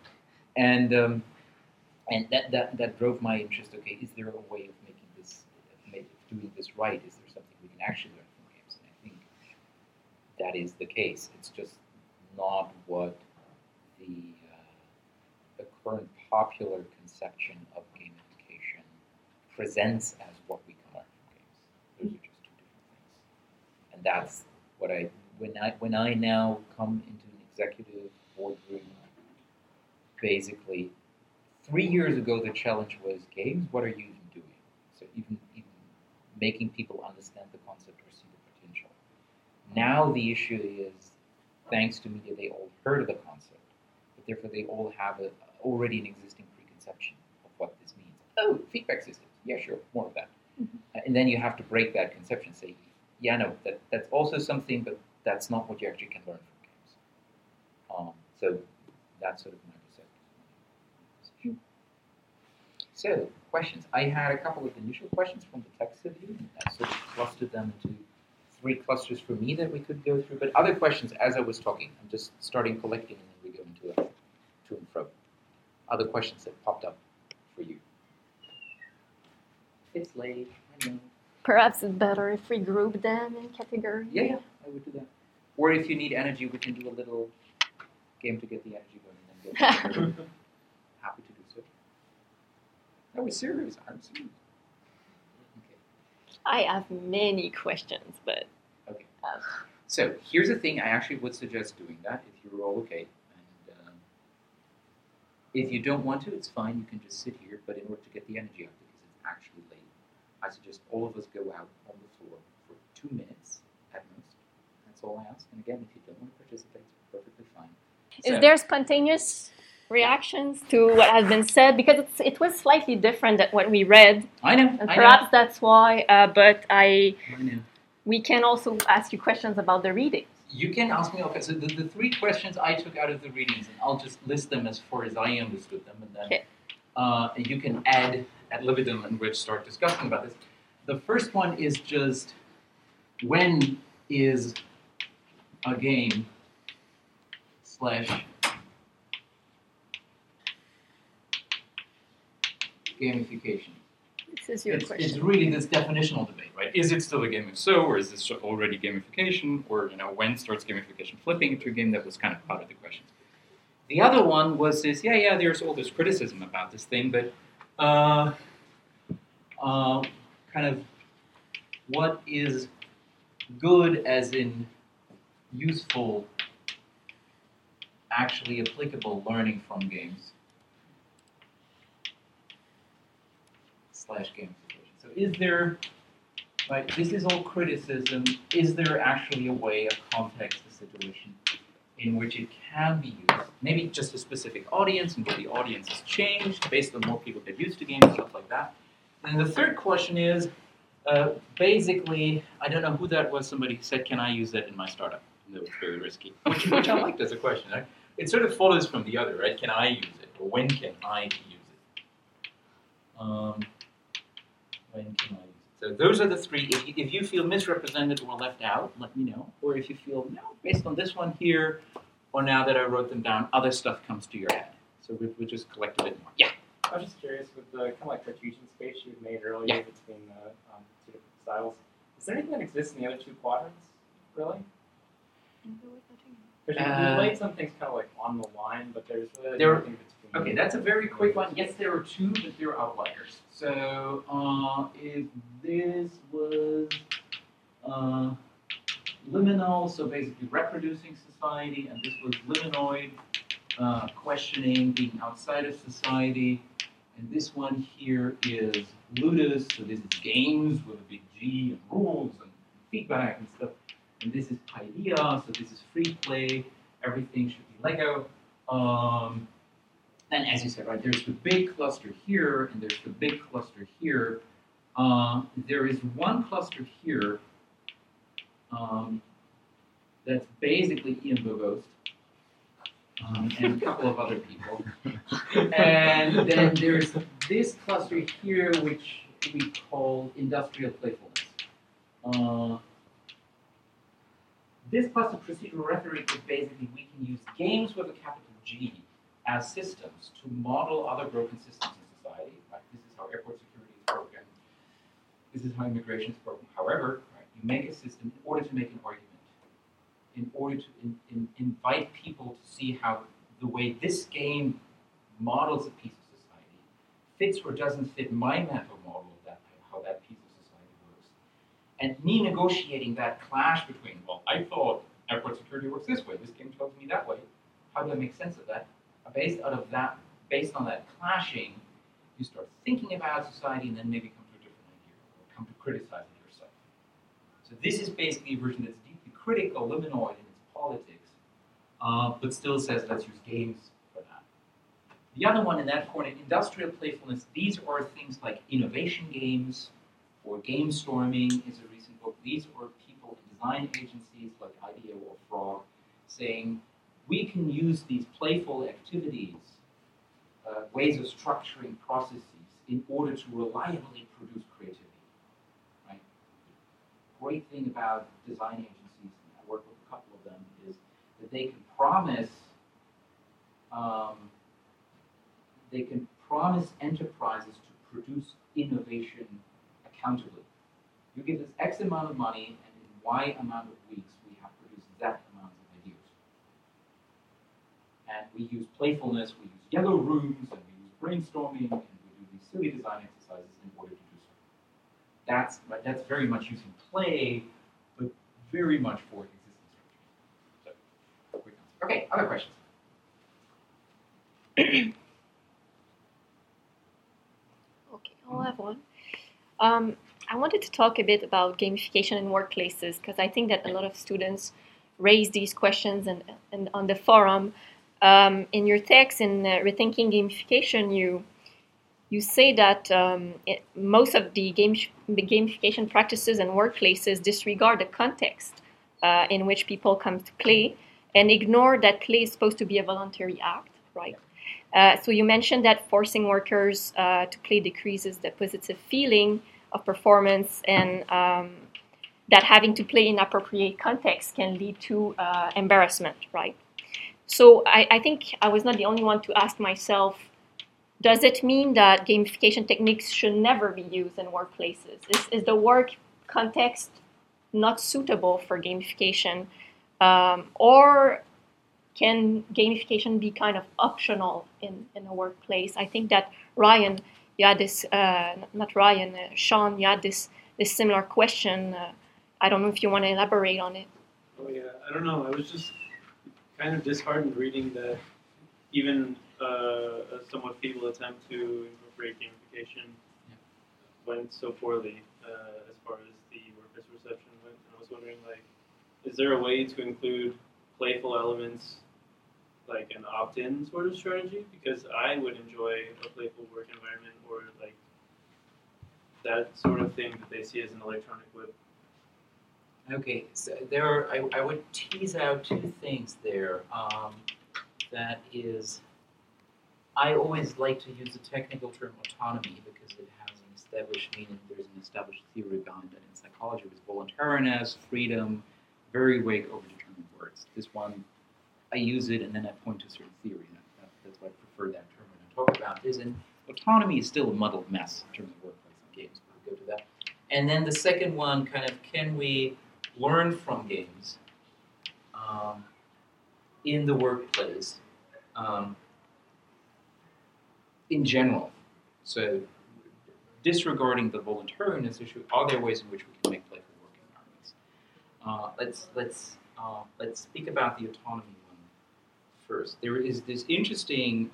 And that drove my interest. Okay, is there a way of making this, doing this right? Is there something we can actually learn from games? And I think that is the case. It's just not what the current popular conception of gamification presents as what we can learn from games. Those are just two different things. And that's what when I now come into an executive boardroom, basically 3 years ago the challenge was games, what are you even doing? So even making people understand the concept or see the potential. Now the issue is, thanks to media, they all heard of the concept, but therefore they all have already an existing preconception of what this means. Oh, feedback systems. Yeah, sure, more of that. Mm-hmm. And then you have to break that conception, say, yeah, no, that's also something, but that's not what you actually can learn from games. So that's sort of my perception. So, questions. I had a couple of initial questions from the text of you, and I sort of clustered them into 3 clusters for me that we could go through. But other questions as I was talking, I'm just starting collecting, and then we go into a to and fro. Other questions that popped up for you. It's late, I know. Perhaps it's better if we group them in categories. Yeah, I would do that. Or if you need energy, we can do a little game to get the energy going, and then go. Happy to do so. No, we're serious. I'm serious. Okay. I have many questions, but... Okay. So here's the thing. I actually would suggest doing that if you're all okay. And if you don't want to, it's fine. You can just sit here. But in order to get the energy out, because it's actually late, I suggest all of us go out on the floor for 2 minutes at most. That's all I ask. And again, if you don't want to participate, it's perfectly fine. Is there spontaneous reactions to what has been said? Because it was slightly different than what we read. I know. And perhaps that's why. But I know. We can also ask you questions about the readings. You can ask me. Okay, so the 3 questions I took out of the readings, and I'll just list them as far as I understood them, and then you can add ad libitum and we'll start discussing about this. The first one is just, when is a game / gamification? This is your question. It's really this definitional debate, right? Is it still a game? If so, or is this already gamification? Or when starts gamification flipping into a game? That was kind of part of the question. The other one was this, there's all this criticism about this thing, but kind of what is good as in useful, actually applicable learning from games / gamification. So is there, right, this is all criticism, is there actually a way of context the situation in which it can be used? Maybe just a specific audience, and what the audience has changed based on more people get used to games, stuff like that. And the third question is, basically, I don't know who that was, somebody said, can I use that in my startup? And that was very risky, which I liked as a question, right? It sort of follows from the other, right? Can I use it? Or when can I use it? When can I use it? So those are the 3. If you feel misrepresented or left out, let me know. Or if you feel, no, based on this one here, or now that I wrote them down, other stuff comes to your head. So we just collect a bit more. Yeah? I was just curious with the kind of like Cartesian space you made earlier between the 2 different styles. Is there anything that exists in the other 2 quadrants, really? Because you laid some things kind of like on the line, but there's really nothing between. Okay, that's a very quick one. Yes, there are 2, but they're outliers. So if this was liminal, so basically reproducing society, and this was liminoid, questioning, being outside of society, and this one here is ludus, so this is games with a big G and rules and feedback and stuff. And this is Paideia, so this is free play. Everything should be Lego. And as you said, right, there's the big cluster here, and there's the big cluster here. There is one cluster here that's basically Ian Bogost. and a couple of other people. And then there's this cluster here, which we call industrial playfulness. This cluster procedural rhetoric is basically we can use games with a capital G as systems to model other broken systems in society. Right? This is how airport security is broken. This is how immigration is broken. However, right, you make a system in order to make an argument, in order to invite people to see how the way this game models a piece of society fits or doesn't fit my mental model of that, how that piece of society works. And me negotiating that clash between, well, I thought airport security works this way, this game tells me that way. How do I make sense of that? Based on that clashing, you start thinking about society and then maybe come to a different idea or come to criticizing yourself. So this is basically a version that's deeply critical, liminoid in its politics, but still says let's use games for that. The other one in that corner, industrial playfulness, these are things like innovation games or game storming is a recent book. These are people in design agencies like IDEO or Frog saying we can use these playful activities, ways of structuring processes in order to reliably produce creativity. Right? The great thing about design agencies, and I work with a couple of them, is that they can promise enterprises to produce innovation accountably. You give us X amount of money, and in Y amount of weeks, we have produced that amount of ideas. And we use playfulness, we use yellow rooms, and we use brainstorming, and we do these silly design exercises in order to do so. That's very much using play, but very much for existing structures. So, okay, other questions? Okay, I'll have one. I wanted to talk a bit about gamification in workplaces because I think that a lot of students raise these questions and on the forum. In your text in Rethinking Gamification, you say that most of the gamification practices and workplaces disregard the context in which people come to play and ignore that play is supposed to be a voluntary act, right? So you mentioned that forcing workers to play decreases the positive feeling of performance and that having to play in appropriate context can lead to embarrassment, right? So I think I was not the only one to ask myself, does it mean that gamification techniques should never be used in workplaces? Is the work context not suitable for gamification? Or can gamification be kind of optional in a workplace? I think that Ryan, you had this, not Ryan, Sean, you had this similar question. I don't know if you want to elaborate on it. Oh yeah, I don't know. I was just kind of disheartened reading that even a somewhat feeble attempt to incorporate gamification went so poorly as far as the workplace reception went. And I was wondering, like, is there a way to include playful elements, like an opt-in sort of strategy? Because I would enjoy a playful work environment or like that sort of thing that they see as an electronic whip. Okay, so I would tease out two things there. That is, I always like to use the technical term autonomy because it has an established meaning. There's an established theory behind it. In psychology, it was voluntariness, freedom, very vague, overdetermined words. This one, I use it and then I point to a certain theory. That's why I prefer that term when I talk about this. And autonomy is still a muddled mess in terms of workplace and games, but we'll go to that. And then the second one, kind of, can we learn from games in the workplace in general? So disregarding the voluntariness issue, are there ways in which we can make playful work environments? Let's speak about the autonomy one first. There is this interesting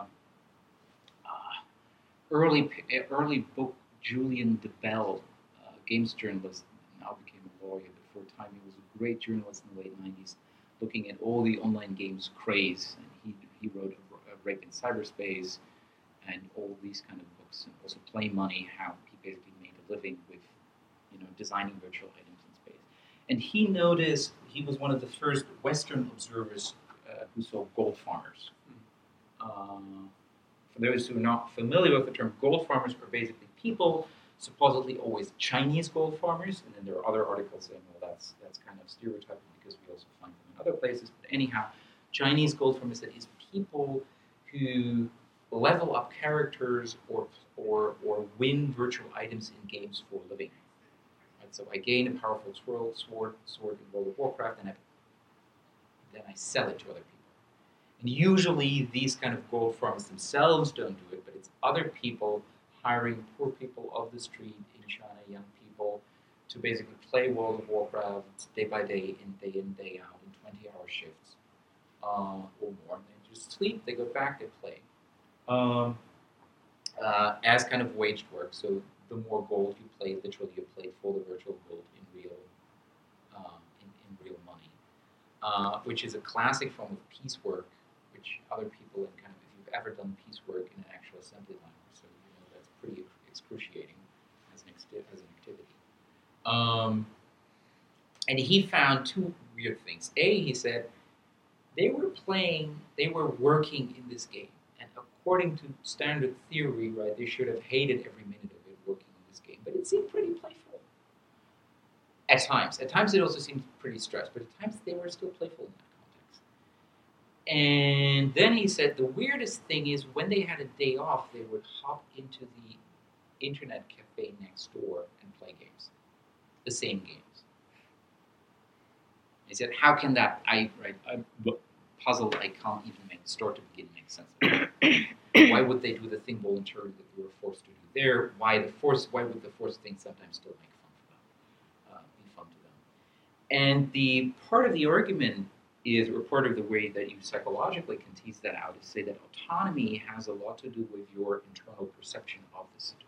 early book, Julian DeBell, games journalist, now became a lawyer. Before time, he was a great journalist in the late 90s, looking at all the online games craze. And he wrote a Rape in Cyberspace and all these kind of books, and also Play Money, how he basically made a living with, designing virtual items in space. And he noticed, he was one of the first Western observers who sold gold farmers. For those who are not familiar with the term, gold farmers are basically people, supposedly always Chinese gold farmers, and then there are other articles saying, well, that's kind of stereotyping because we also find them in other places. But anyhow, Chinese gold farmers, that is people who level up characters or win virtual items in games for a living. Right? So I gain a powerful sword in World of Warcraft, and then I sell it to other people. And usually these kind of gold farmers themselves don't do it, but it's other people hiring poor people of the street in China, young people, to basically play World of Warcraft day by day, day in, day out, in 20-hour shifts or more. They just sleep, they go back, they play. As kind of waged work, so the more gold you play, literally you play for the virtual gold in real money, which is a classic form of piecework, which other people in kind of, if you've ever done piecework in an actual assembly line, so you know that's pretty excruciating as an activity. And he found two weird things. He said they were working in this game, and according to standard theory, right, they should have hated every minute of it working in this game, but it seemed pretty playful. At times. At times it also seemed pretty stressed, but at times they were still playful in that context. And then he said the weirdest thing is when they had a day off, they would hop into the internet cafe next door and play games. The same games. He said, how can that, I'm puzzled, I can't even start to begin to make sense of it. Why would they do the thing voluntarily that they were forced to do there? Why would the forced thing sometimes still make be fun to them? And the part of the argument is, or part of the way that you psychologically can tease that out, is say that autonomy has a lot to do with your internal perception of the situation.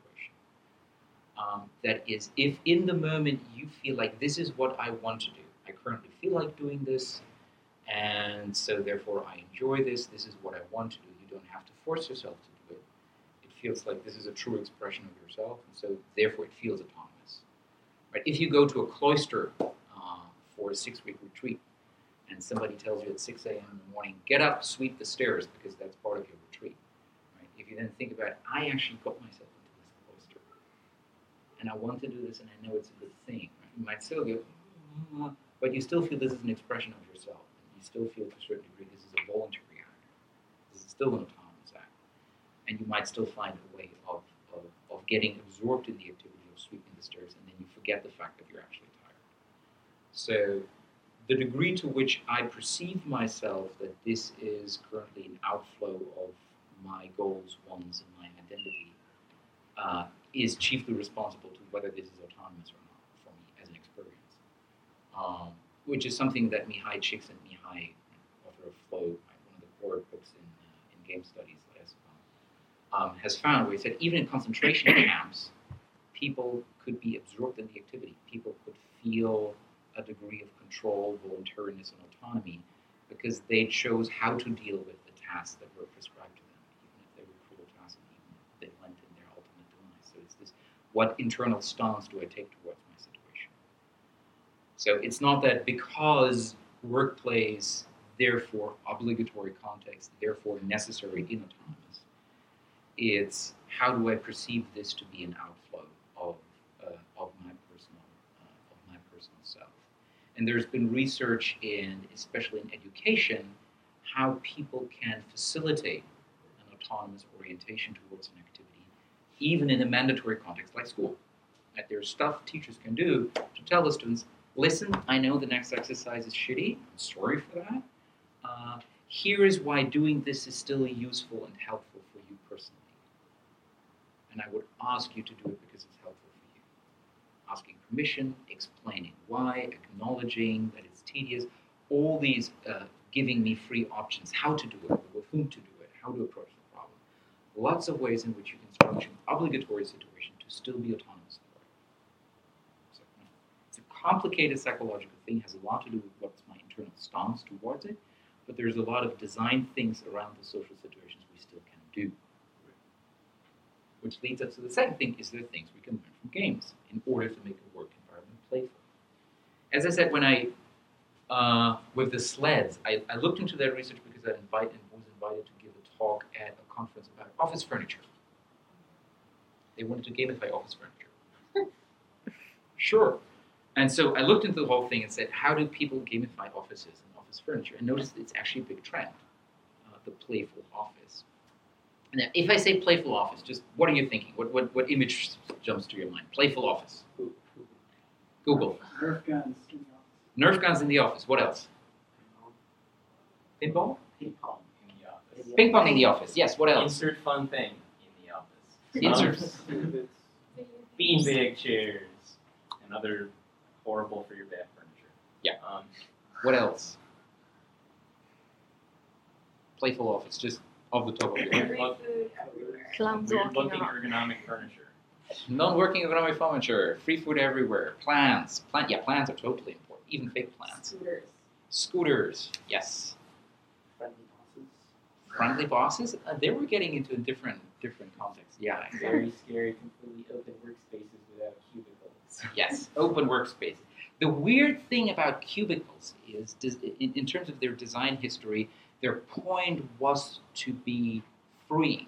That is, if in the moment you feel like this is what I want to do, I currently feel like doing this, and so therefore I enjoy this, this is what I want to do, you don't have to force yourself to do it. It feels like this is a true expression of yourself, and so therefore it feels autonomous. Right? If you go to a cloister for a 6-week retreat, and somebody tells you at 6 a.m. in the morning, get up, sweep the stairs, because that's part of your retreat. Right? If you then think about it, I actually got myself into this cloister, and I want to do this, and I know it's a good thing. Right? You might still go, but you still feel this is an expression of yourself. You still feel to a certain degree this is a voluntary act. This is still an autonomous act. And you might still find a way of getting absorbed in the activity of sweeping the stairs, and then you forget the fact that you're actually tired. So the degree to which I perceive myself that this is currently an outflow of my goals, wants, and my identity is chiefly responsible to whether this is autonomous or not for me as an experience. Which is something that Mihai Csikszentmihalyi, author of Flow, one of the core books in game studies that has found, where he said even in concentration camps, people could be absorbed in the activity. People could feel a degree of control, voluntariness, and autonomy because they chose how to deal with the tasks that were prescribed to them, even if they were cruel tasks, and even if they lent in their ultimate demise. So it's this, what internal stance do I take towards my situation? So it's not that because workplace, therefore obligatory context, therefore necessary in autonomous. It's how do I perceive this to be an outflow of my personal self. And there's been research especially in education, how people can facilitate an autonomous orientation towards an activity, even in a mandatory context like school. That there's stuff teachers can do to tell the students, listen, I know the next exercise is shitty, I'm sorry for that. Here is why doing this is still useful and helpful for you personally. And I would ask you to do it because it's helpful for you. Asking permission, explaining why, acknowledging that it's tedious, all these giving me free options, how to do it, with whom to do it, how to approach the problem. Lots of ways in which you can structure an obligatory situation to still be autonomous. So it's a complicated psychological thing, has a lot to do with what's my internal stance towards it, but there's a lot of design things around the social situations we still can do. Which leads us to the second thing, is there things we can learn from games in order to make a work environment playful? As I said, when I with the sleds. I looked into that research because I was invited to give a talk at a conference about office furniture. They wanted to gamify office furniture. Sure. And so I looked into the whole thing and said, how do people gamify offices and office furniture? And noticed it's actually a big trend, the playful office. Now, if I say playful office, just what are you thinking? What image jumps to your mind? Playful office. Google. Nerf guns in the office. Nerf guns in the office. What else? Pinball? Ping pong in the office. Ping pong in the office. Yes. What else? Insert fun thing in the office. Insert. Beanbag chairs and other horrible for your bad furniture. Yeah. What else? Playful office. Just off the top of your head. Clowns Weird walking looking around. ergonomic furniture. Non-working economic furniture. Free food everywhere. Plants. Plants are totally important. Even fake plants. Scooters. Yes. Friendly bosses. Friendly bosses. They were getting into a different context. Yeah. Exactly. Very scary, completely open workspaces without cubicles. Yes, open workspace. The weird thing about cubicles is, in terms of their design history, their point was to be free.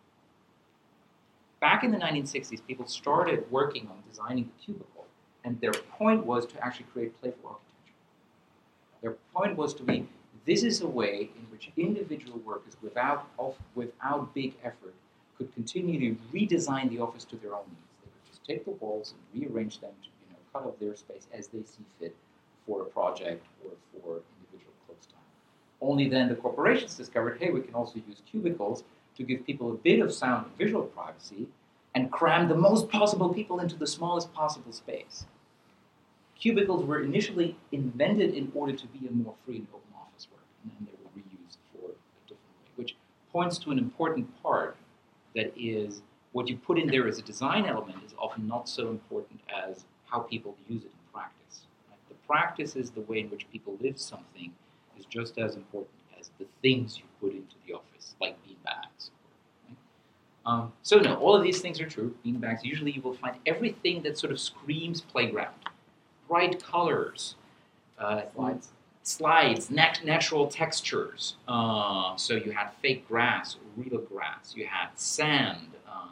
Back in the 1960s, people started working on designing the cubicle, and their point was to actually create playful architecture. Their point was to be, this is a way in which individual workers, without big effort, could continue to redesign the office to their own needs. They could just take the walls and rearrange them to cut off their space as they see fit for a project or for individual close time. Only then the corporations discovered, hey, we can also use cubicles to give people a bit of sound and visual privacy and cram the most possible people into the smallest possible space. Cubicles were initially invented in order to be a more free and open office work, and then they were reused for a different way, which points to an important part that is what you put in there as a design element is often not so important as how people use it in practice. Right? The practice is the way in which people live something is just as important as the things you put into the office, like beanbags. Right? So no, all of these things are true. Beanbags, usually you will find everything that sort of screams playground. Bright colors, slides, natural textures. So you had fake grass, real grass. You had sand.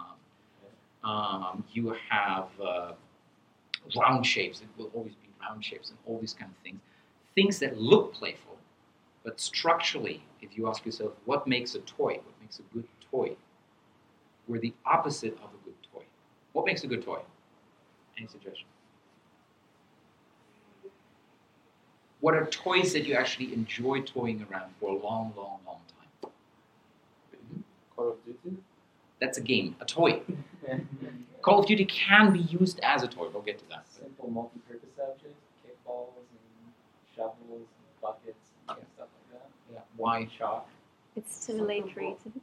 You have round shapes. It will always be round shapes and all these kind of things. Things that look playful, but structurally, if you ask yourself, what makes a toy? What makes a good toy? We're the opposite of a good toy. What makes a good toy? Any suggestion? What are toys that you actually enjoy toying around for a long, long, long time? Call of Duty. That's a game, a toy. Call of Duty can be used as a toy. We'll get to that. Simple multi-purpose objects, kickballs and shovels and buckets and stuff like that. Yeah. Why? Chalk. It's stimulate creativity.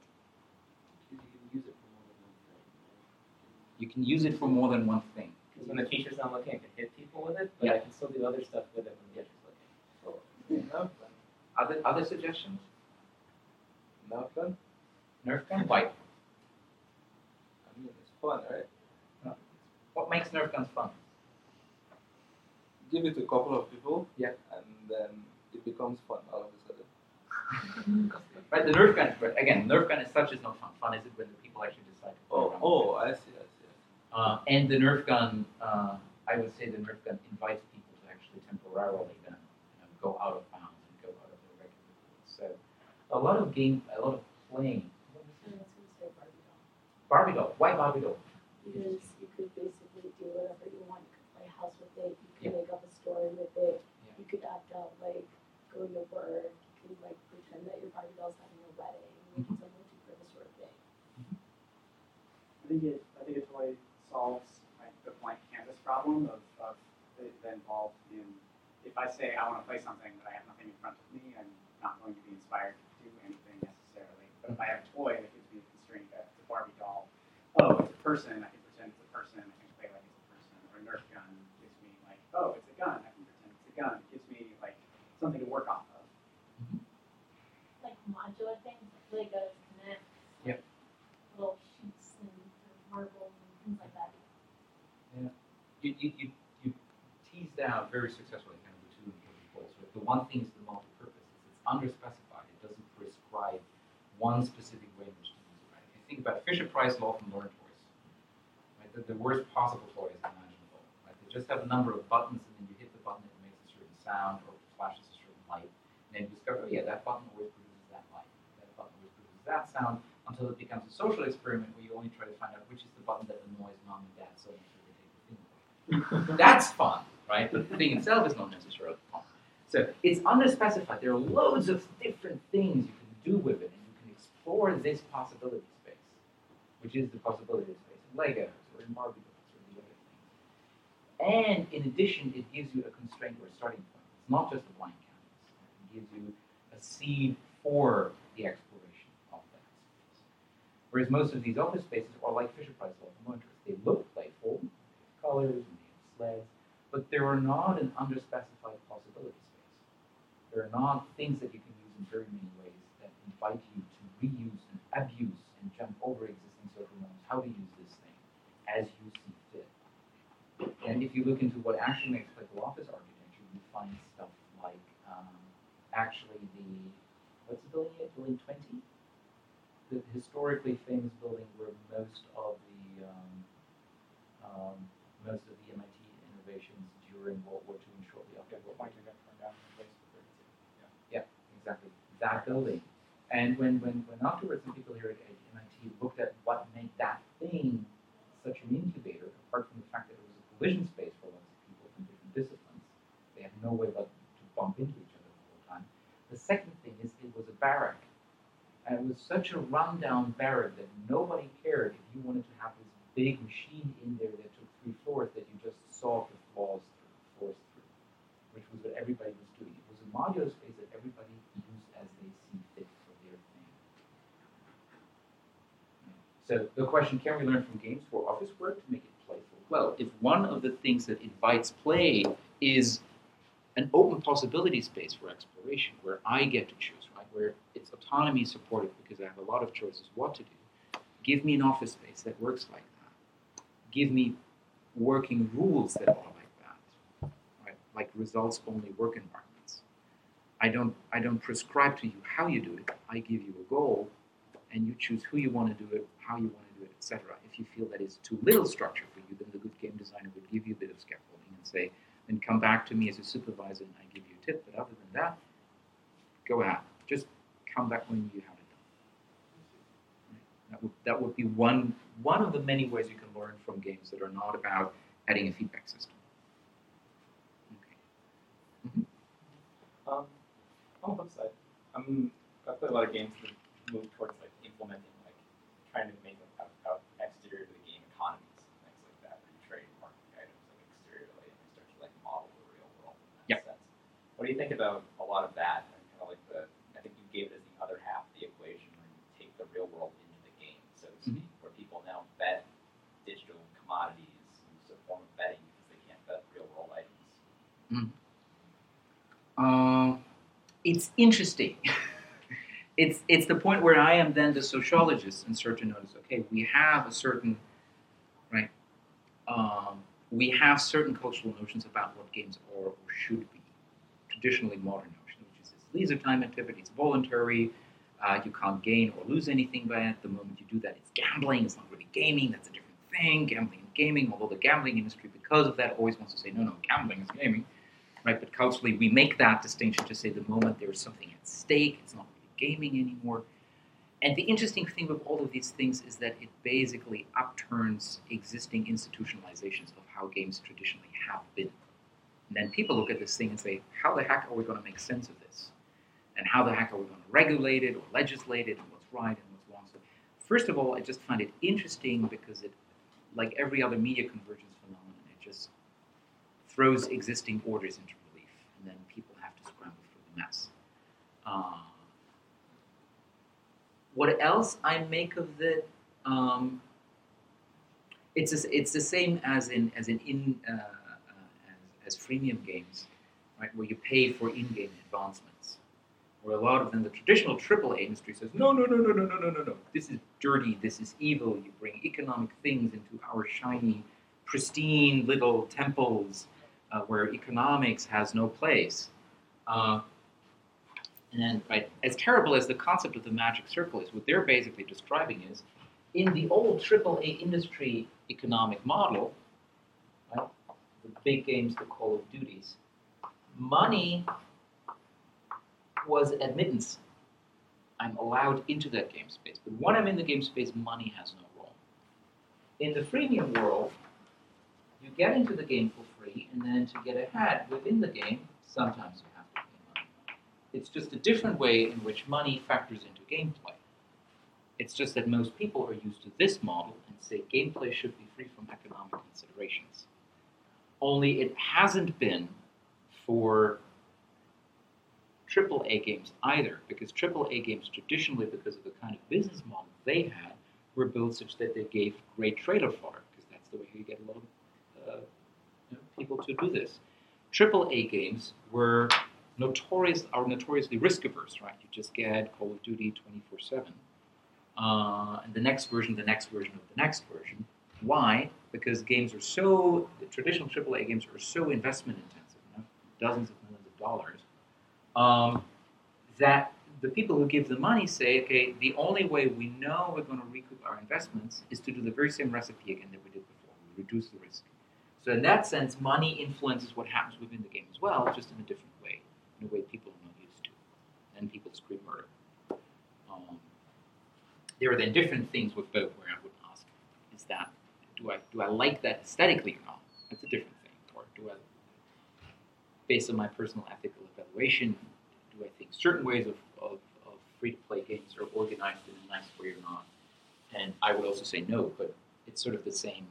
You can use it for more than one thing. You can use it for more than one thing. Because when the teacher's not looking, I can hit people with it, but Yeah. I can still do other stuff with it when the teacher's looking. Other suggestions? Nerf gun? Nerf gun? Why? I mean, it's fun, right? What makes Nerf guns fun? Give it to a couple of people. Yeah. And then it becomes fun all of a sudden. Right, the Nerf gun, again, Nerf gun as such is not fun. Fun is it when the people actually decide to play around with it. I see. And the Nerf gun, I would say the Nerf gun invites people to actually temporarily then go out of bounds and go out of their regular rules. So a lot of playing. Barbie doll. Why Barbie doll? Because you could basically do whatever you want. You could play house with it. You could make up a story with it. Yeah. You could act out like going to work. You could like pretend that your Barbie doll's having a wedding. It's a multi-purpose sort of thing. I think a toy solves like the blank canvas problem of the involved in if I say I want to play something but I have nothing in front of me, I'm not going to be inspired to do anything necessarily. But if I have a toy that gives me a constraint, that's a Barbie doll. Oh, it's a person. I can pretend it's a person. I can play like it's a person. Or a Nerf gun gives me like, oh, it's a gun. I can pretend it's a gun. It gives me like something to work off of. Like modular things, like Legos, Connect, Yep. little sheets and marbles and things like that. You teased out very successfully kind of the two important poles. Right? The one thing is the multi-purpose. It's underspecified. It doesn't prescribe one specific way in which to use it. Right? If you think about Fisher-Price law from Learn Toys, right? The worst possible toys imaginable. Right? They just have a number of buttons, and then you hit the button, it makes a certain sound or flashes a certain light, and then you discover, oh yeah, that button always produces that light. That button always produces that sound, until it becomes a social experiment where you only try to find out which is the button that annoys mom and dad so much that they take the thing away. That's fun, right? But the thing itself is not necessarily fun. So it's underspecified. There are loads of different things you can do with it, and you can explore this possibility space, which is the possibility space in Legos or in Barbie dolls or the other things. And in addition, it gives you a constraint or a starting point. It's not just a blank canvas. It gives you a seed for the exploration of that space. Whereas most of these office spaces are like Fisher-Price locomotives. They look playful, they have colors, and they have sleds, but they are not an underspecified possibility space. There are not things that you can use in very many ways that invite you to reuse and abuse and jump over existing social norms, how to use this thing as you see fit. And if you look into what actually makes playful office architecture, you find stuff like actually what's the building yet? Building 20? The historically famous building where most of the MIT innovations during World War II and shortly after World War II got turned down in place for 32. Yeah, exactly. That building. And when afterwards some people here at MIT looked at what made that thing such an incubator, apart from the fact that it was a collision space for lots of people from different disciplines, they had no way but to bump into each other the whole time. The second thing is it was a barrack. And it was such a rundown barrack that nobody cared if you wanted to have this big machine in there that took 3 floors that you just saw the floors through, which was what everybody was doing. It was a modular space that everybody used as they see fit for their thing. So the question, can we learn from games for office work to make it playful? Well, if one of the things that invites play is an open possibility space for exploration, where I get to choose, right, where it's autonomy supported because I have a lot of choices what to do, give me an office space that works like that. Give me working rules that are like that, right? Like results-only work environments. I don't prescribe to you how you do it. I give you a goal, and you choose who you want to do it, how you want to do it, etc. If you feel that is too little structure for you, then the good game designer would give you a bit of scaffolding and say, then come back to me as a supervisor and I give you a tip. But other than that, go ahead. Just come back when you have it done. Right? That would be one of the many ways you can learn from games that are not about adding a feedback system. Okay. On the flip side, I play a lot of games that move towards like implementing, like trying to make out exterior to the game economies and things like that, where you trade marketing items like exteriorly and they start to like model the real world in that sense. What do you think about a lot of that? And kind of like I think you gave it as the other half of the equation, where you take the real world into the game, so to speak, where people now bet digital commodities as a form of betting because they can't bet real world items. It's interesting. It's the point where I am then the sociologist and start to notice, okay, we have a certain, right, we have certain cultural notions about what games are or should be. Traditionally modern notion, which is this leisure time activity, it's voluntary, you can't gain or lose anything by it. The moment you do that, it's gambling, it's not really gaming, that's a different thing, gambling and gaming, although the gambling industry, because of that, always wants to say, no, gambling is gaming. Right, but culturally, we make that distinction to say the moment there is something at stake, it's not really gaming anymore. And the interesting thing with all of these things is that it basically upturns existing institutionalizations of how games traditionally have been. And then people look at this thing and say, how the heck are we going to make sense of this? And how the heck are we going to regulate it or legislate it, and what's right and what's wrong? So first of all, I just find it interesting because it, like every other media convergence phenomenon, it just throws existing orders into relief, and then people have to scramble through the mess. What else I make of it? It's the same as as freemium games, right? Where you pay for in-game advancements. Where a lot of them, the traditional AAA industry says, no. This is dirty. This is evil. You bring economic things into our shiny, pristine little temples. Where economics has no place. And then, right, as terrible as the concept of the magic circle is, what they're basically describing is, in the old AAA industry economic model, right, the big games, the Call of Duties, money was admittance. I'm allowed into that game space. But when I'm in the game space, money has no role. In the freemium world, you get into the game for free, and then to get ahead within the game, sometimes you have to pay money. It's just a different way in which money factors into gameplay. It's just that most people are used to this model and say gameplay should be free from economic considerations. Only it hasn't been for AAA games either, because AAA games traditionally, because of the kind of business model they had, were built such that they gave great trailer fodder, because that's the way you get a lot of people to do this. AAA games were notoriously risk averse, right? You just get Call of Duty 24/7, and the next version of the next version. Why? Because the traditional AAA games are so investment intensive, dozens of millions of dollars, that the people who give the money say, okay, the only way we know we're going to recoup our investments is to do the very same recipe again that we did before. We reduce the risk. So in that sense, money influences what happens within the game as well, just in a different way, in a way people are not used to. And people scream murder. There are then different things with both where I would ask, is that, do I like that aesthetically or not? That's a different thing. Or do I, based on my personal ethical evaluation, do I think certain ways of free-to-play games are organized in a nice way or not? And I would also say no, but it's sort of the same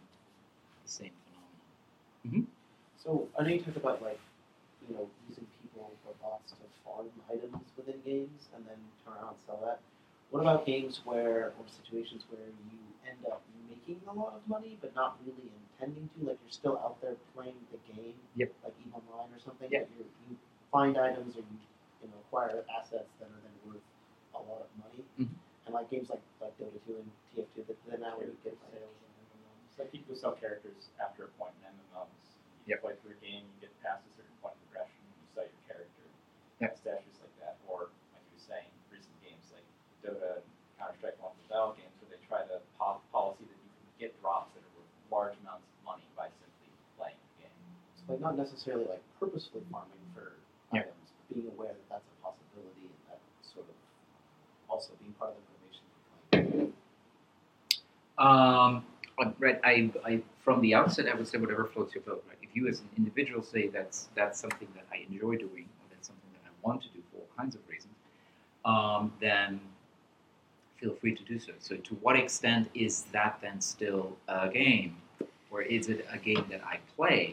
phenomenon. So I know you talked about using people or bots to farm items within games and then turn around and sell that. What about games or situations where you end up making a lot of money but not really intending to? Like you're still out there playing the game, like EVE Online or something. Yep. But you find items or you acquire assets that are then worth a lot of money. And like games like Dota 2 and TF2, then now you get sales. It's like people who sell characters after a point in MMOs. You play through a game, you get past a certain point in progression, you sell your character. Statues like that. Or, like you were saying, recent games like Dota and Counter-Strike and the Battle games where they try to policy that you can get drops that are worth large amounts of money by simply playing the game. So like not necessarily like purposefully farming for items, but being aware that that's a possibility and that sort of also being part of the motivation for playing. Right. I from the outset, I would say whatever floats your boat. Right. If you as an individual say that's something that I enjoy doing, or that's something that I want to do for all kinds of reasons, then feel free to do so. So, to what extent is that then still a game, or is it a game that I play?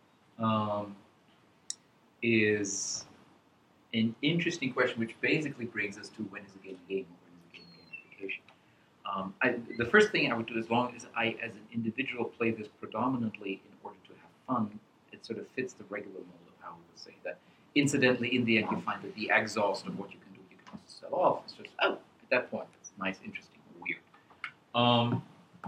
Is an interesting question, which basically brings us to when is a game a game, or when is a game gamification. The first thing I would do, as long as I, as an individual, play this predominantly in order to have fun, it sort of fits the regular mold of how we would say that. Incidentally, in the end, you find that the exhaust of what you can do, you can also sell off. It's just, at that point, it's nice, interesting, weird.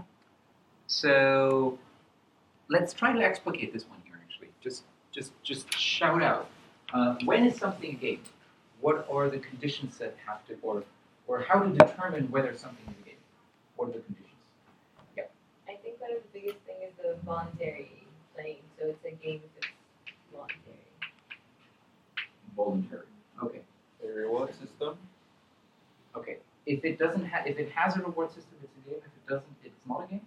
So let's try to explicate this one here, actually. Just shout out. When is something a game? What are the conditions that have to, or how to determine whether something is a game? What are the conditions? Yeah. I think one of the biggest thing is the voluntary playing. So it's a game if it's voluntary. Voluntary. Okay. A reward system? Okay. If it doesn't if it has a reward system, it's a game. If it doesn't, it's not a game.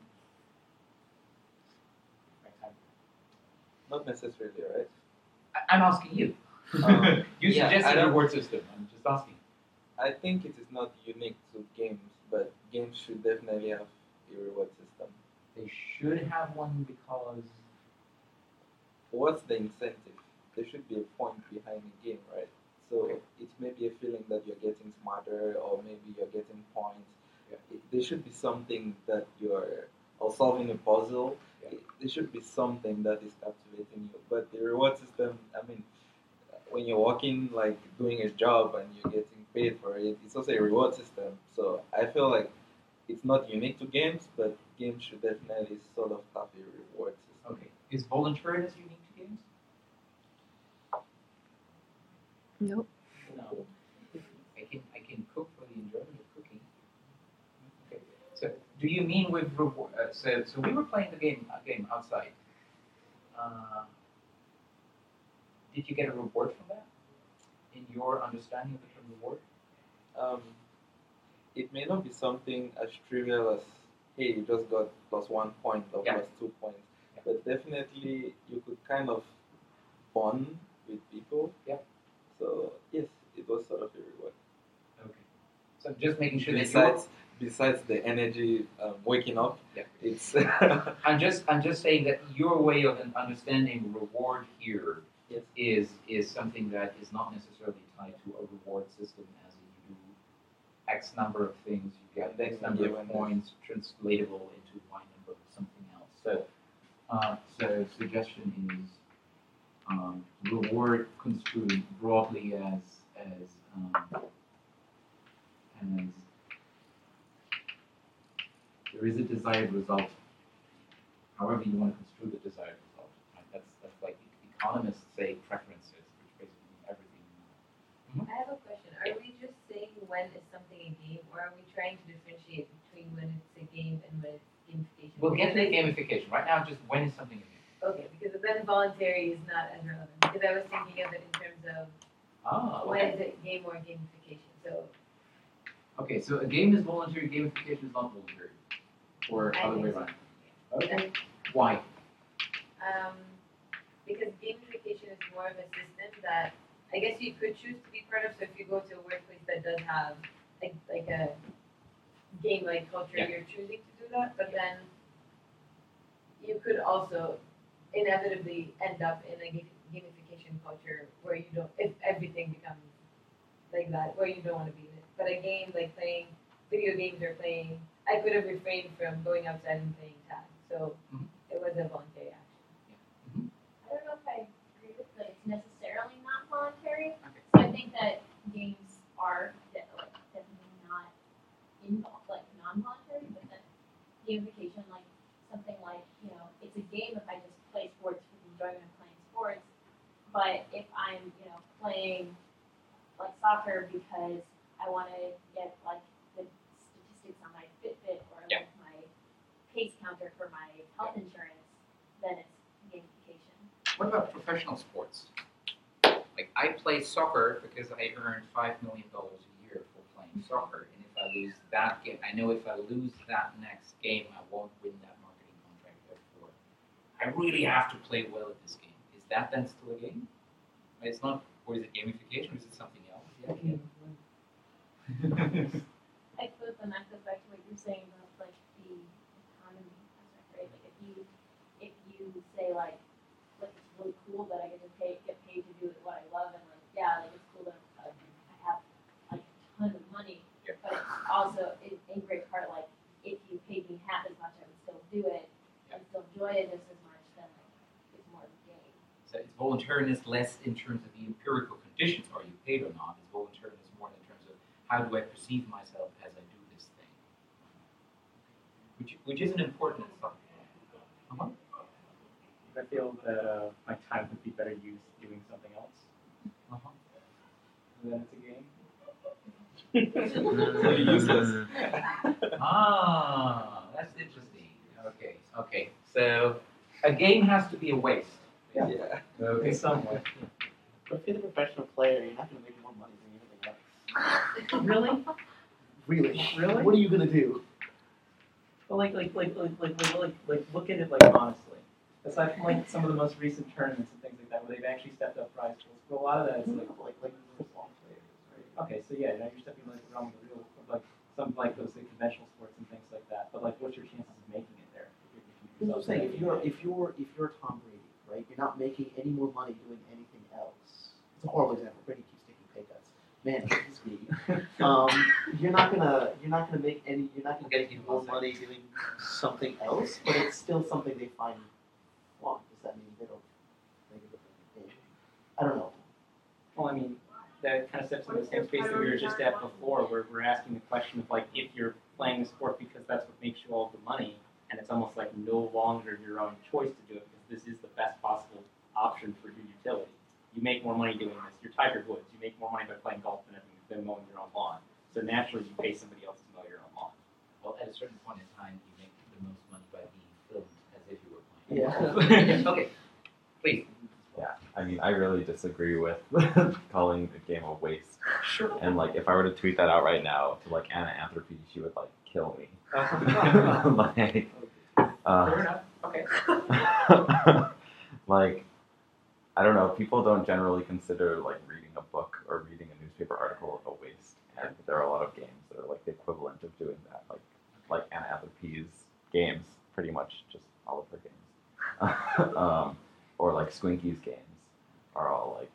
Not necessarily, right? I'm asking you. You suggested a reward system. I'm just asking. I think it is not unique to games, but games should definitely have a reward system. They should have one because... What's the incentive? There should be a point behind the game, right? So it may be a feeling that you're getting smarter, or maybe you're getting points. There should be something that or solving a puzzle. There should be something that is captivating you. But the reward system, I mean, when you're working, like doing a job and you're getting paid for it, it's also a reward system. So I feel like it's not unique to games, but games should definitely sort of have a reward system. Okay. Is voluntariness unique to games? No. No. I can cook for the enjoyment of cooking. Okay. So do you mean with reward? So we were playing a game outside. Did you get a reward from that? In your understanding of the term reward? It may not be something as trivial as, hey, you just got +1 point or Yeah. +2 points, Yeah. but definitely you could kind of bond with people. Yeah. So yes, it was sort of a reward. Okay. So just making sure that Besides the energy waking up, Yeah. it's I'm just saying that your way of understanding reward here Yes. is something that is not necessarily tied to a reward system, as in you do X number of things, you get And then X number you of get points translatable into Y number of something else. So suggestion is reward construed broadly as there is a desired result. However you want to construe the desired result. Right? That's like economists say preferences, which basically mean everything. I have a question. Are we just saying when is something a game, or are we trying to differentiate between when it's a game and when it's gamification? We'll get to the gamification. Right now, just when is something a game? Okay, because then voluntary is not as relevant. Because I was thinking of it in terms of when is it game or gamification. So Okay, so a game is voluntary, gamification is not voluntary. Or I other way think so. around. Okay. Why? Because gamification is more of a system that I guess you could choose to be part of. So if you go to a workplace that does have like a game-like culture, Yeah. you're choosing to do that. But then you could also inevitably end up in a gamification culture where you don't, if everything becomes like that, where you don't want to be in it. But a game like playing video games or playing, I could have refrained from going outside and playing tag. So it was a voluntary action. I don't know if I agree with that it's necessarily not voluntary. Okay. So I think that games are definitely not non-voluntary, but then gamification, like something like, it's a game if I just play sports for the enjoyment of playing sports. But if I'm, playing like soccer because I want to get like the statistics on my Fitbit or Yeah. like my pace counter for my health insurance, then it's gamification. What about professional sports? Like I play soccer because I earned $5 million a year for playing soccer, and if I lose that game, I know if I lose that next game, I won't win that marketing contract. Therefore, I really have to play well at this game. Is that then still a game? It's not. Or is it gamification? Or is it something else? Yeah. I suppose then that goes back to what you're saying about like the economy aspect, right? Like if you say like it's really cool that I get paid to do what I love, and like it's cool that I have like a ton of money, Yeah. but also in great part like if you paid me half as much, I would still do it and still enjoy it just as much. Then like it's more of a game. So is voluntariness less in terms of the empirical conditions, are you paid or not? Is voluntariness more in terms of how do I perceive myself as I do this thing? Which is an important itself. I feel that my time would be better used doing something else. And then it's a game. useless. That's interesting. Okay. So a game has to be a waste. Yeah. Okay. In some way. But if you're the professional player, you're not going to make more money than anything else. Really? Really? What are you going to do? Well, like, look at it like honestly. Aside from like some of the most recent tournaments and things like that, where they've actually stepped up prize pools, but a lot of that is like football players, right? Okay, so yeah, you're stepping like around the real, like some like those conventional sports and things like that. But like, what's your chances of making it there? I'm saying if you're Tom Brady, right? You're not making any more money doing anything else. It's a horrible example. Brady keeps taking pay cuts. Man, he's me. You're not gonna make more money doing something else, but it's still something they find wrong. Does that mean they don't make a difference? I don't know. Well, I mean, that kind of steps into the same space that we were just at before, where we're asking the question of like, if you're playing a sport because that's what makes you all the money, and it's almost like no longer your own choice to do it because this is the best possible option for your utility. You make more money doing this. Your Tiger Woods. You make more money by playing golf than mowing your own lawn. So naturally, you pay somebody else to mow your own lawn. Well, at a certain point in time, you make the most money by being filmed as if you were playing. Yeah. Okay, please. Yeah, I mean, I really disagree with calling the game a waste. Sure. And like, if I were to tweet that out right now to like Anna Anthropy, she would like kill me. Like, Fair enough. Okay. like, I don't know. People don't generally consider like reading a book or reading a newspaper article a waste. And there are a lot of games that are like the equivalent of doing that. Like Anna Anthropy's games, pretty much just all of her games. Or like Squinky's games are all like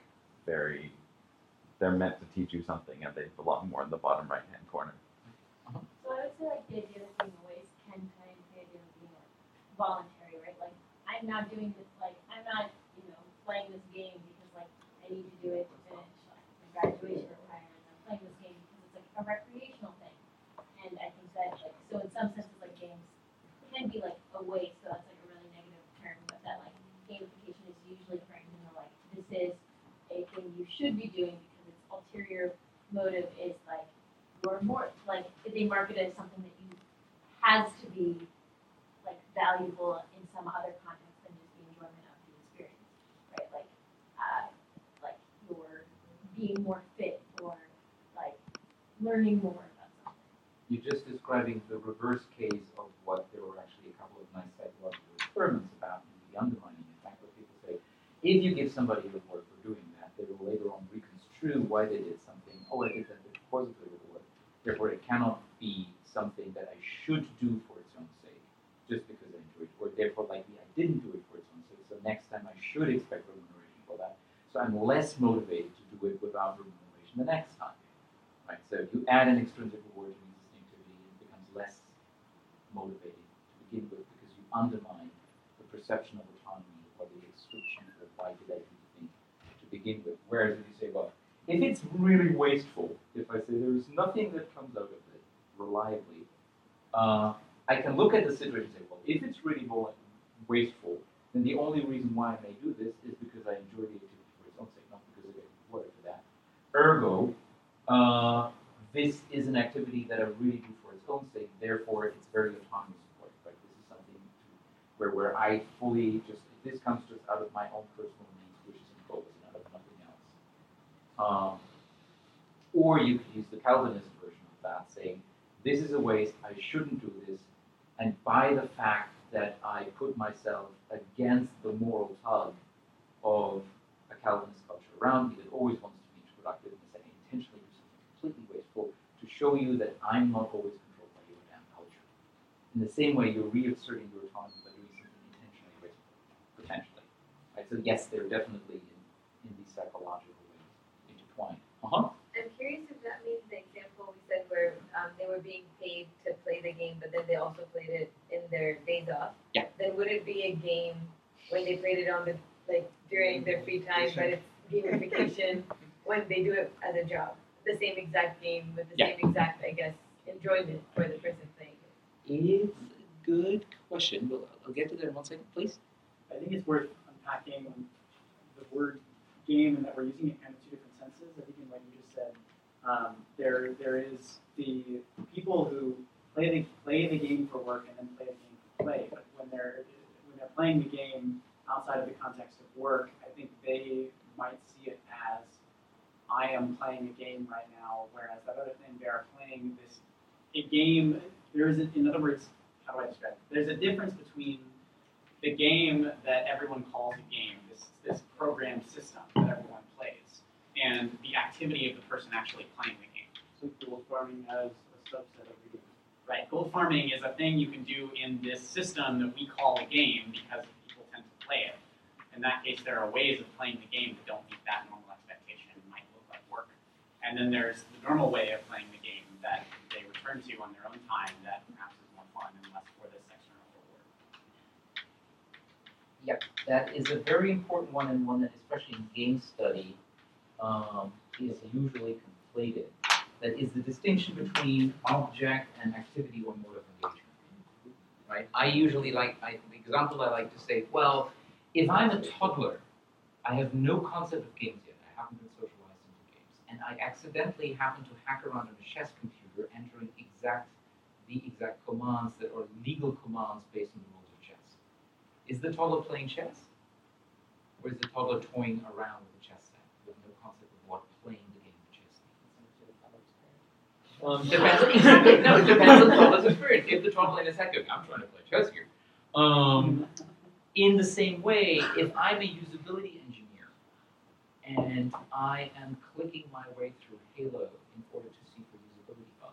they're meant to teach you something, and they belong more in the bottom right-hand corner. So I would say like the idea of being a waste can tie into the idea of being like voluntary, right? Like I'm not doing this, like I'm not, playing this game because like I need to do it to finish like my graduation requirements. I'm playing this game because it's like a recreational thing. And I think that like so in some senses like games can be like a waste, so that's like a really negative term, but that like gamification is usually framed in the like this is a thing you should be doing because its ulterior motive is like you're more like they market it as something that you has to be like valuable in some other context than just the enjoyment of the experience, right? Like you're being more fit or like learning more about something. You're just describing the reverse case of what there were actually a couple of nice psychological experiments about in the undermining effect, where people say, if you give somebody reward for doing that, they will later on reconstrue why they did something. Oh, I did that because of the reward. Therefore, it cannot be something that I should do for its own sake, just because I enjoy it. Or therefore, likely I didn't do it for its own sake, so next time I should expect remuneration for that. So I'm less motivated to do it without remuneration the next time. Right? So if you add an extrinsic reward to an existing activity, it becomes less motivated to begin with because you undermine the perception of autonomy or the description of why did I do the thing to begin with. Whereas if you say, well, if it's really wasteful, if I say there's nothing that comes out of it reliably, I can look at the situation and say, well, if it's really wasteful, then the only reason why I may do this is because I enjoy the activity for its own sake, not because I get rewarded for that. Ergo, this is an activity that I really do for its own sake, therefore it's very autonomous support. Right? This is something where I fully this comes just out of my own personal needs, wishes, and goals, and out of nothing else. Or you could use the Calvinist version of that, saying, this is a waste, I shouldn't do this, and by the fact that I put myself against the moral tug of a Calvinist culture around me that always wants to be productive, and I intentionally do something completely wasteful to show you that I'm not always controlled by your damn culture. In the same way, you're reasserting your autonomy by doing something intentionally wasteful, potentially. Right? So yes, they're definitely in these psychological ways intertwined. I'm curious if that means the example we said where they were being paid to play the game, but then they also played it in their days off. Yeah. Then would it be a game when they played it on the during their free time, but it's gamification when they do it as a job? The same exact game with the same exact, I guess, enjoyment for the person playing it. It's a good question. I'll get to that in 1 second, please. I think it's worth unpacking the word game and that we're using it kind of two different senses. I think in what you just said, there is the people who play the game for work and then play the game for play. But when they're playing the game outside of the context of work, I think they might see it as I am playing a game right now, whereas that other thing they are playing a game. There is, in other words, how do I describe it? There's a difference between the game that everyone calls a game, this programmed system that everyone plays, and the activity of the person actually playing the game. So gold farming has a subset of the game. Right, gold farming is a thing you can do in this system that we call a game because people tend to play it. In that case, there are ways of playing the game that don't meet that normal expectation and might look like work. And then there's the normal way of playing the game that they return to on their own time that perhaps is more fun and less for this external reward. Yep, that is a very important one, and one that, especially in game study, is usually conflated. That is the distinction between object and activity or mode of engagement. Right? I usually the example I like to say, well, if I'm a toddler, I have no concept of games yet. I haven't been socialized and I accidentally happen to hack around on a chess computer, entering the exact commands that are legal commands based on the rules of chess. Is the toddler playing chess? Or is the toddler toying around with the chess set with no concept of what playing the game of chess means? It depends on the toddler's experience. If the toddler in a second, I'm trying to play chess here. In the same way, if I'm a usability engineer and I am clicking my way through Halo in order to see for usability bugs,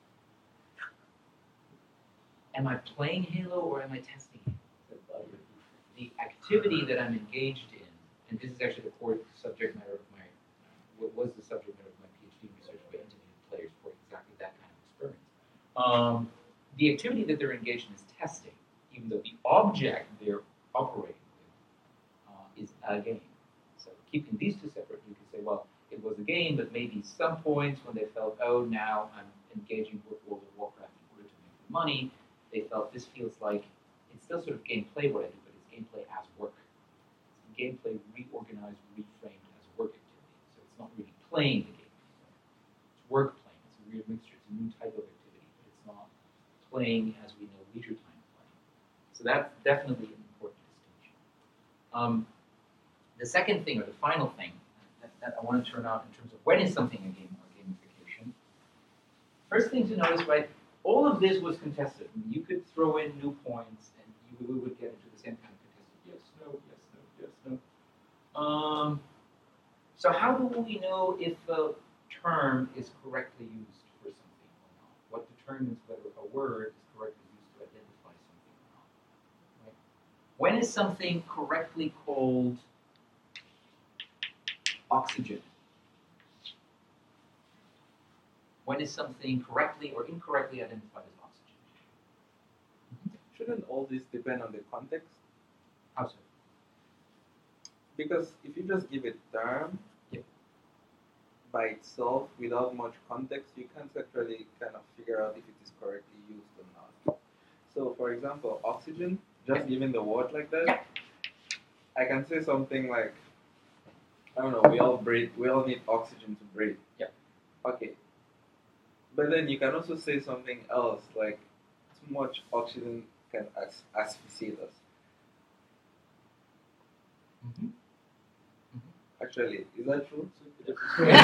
am I playing Halo or am I testing it? The activity that I'm engaged in, and this is actually the core subject matter of what was the subject matter of my PhD research, where I interviewed players for exactly that kind of experience. The activity that they're engaged in is testing, even though the object they're operating with is a game. So keeping these two separate, you could say, well, it was a game, but maybe some points when they felt, oh, now I'm engaging with World of Warcraft in order to make money, they felt this feels like it's still sort of gameplay what I do, but it's gameplay as work. It's gameplay reorganized, reframed as work activity. So it's not really playing the game. It's work playing. It's a weird mixture. It's a new type of activity, but it's not playing as we know leisure time playing. So that's definitely an important distinction. The second thing, or the final thing, that I want to turn out in terms of when is something a game or gamification. First thing to notice, right, all of this was contested. I mean, you could throw in new points and we would get into the same kind of contested yes, no, yes, no, yes, no. So how do we know if a term is correctly used for something or not? What determines whether a word is correctly used to identify something or not? Right? When is something correctly called oxygen? When is something correctly or incorrectly identified as oxygen? Shouldn't all this depend on the context? How so? Because if you just give a term by itself without much context, you can't actually kind of figure out if it is correctly used or not. So, for example, oxygen, just giving the word like that, I can say something like, I don't know, we all breathe, we all need oxygen to breathe. Yeah. Okay. But then you can also say something else, like too much oxygen can asphyxiate us. Mm-hmm. Actually, is that true? But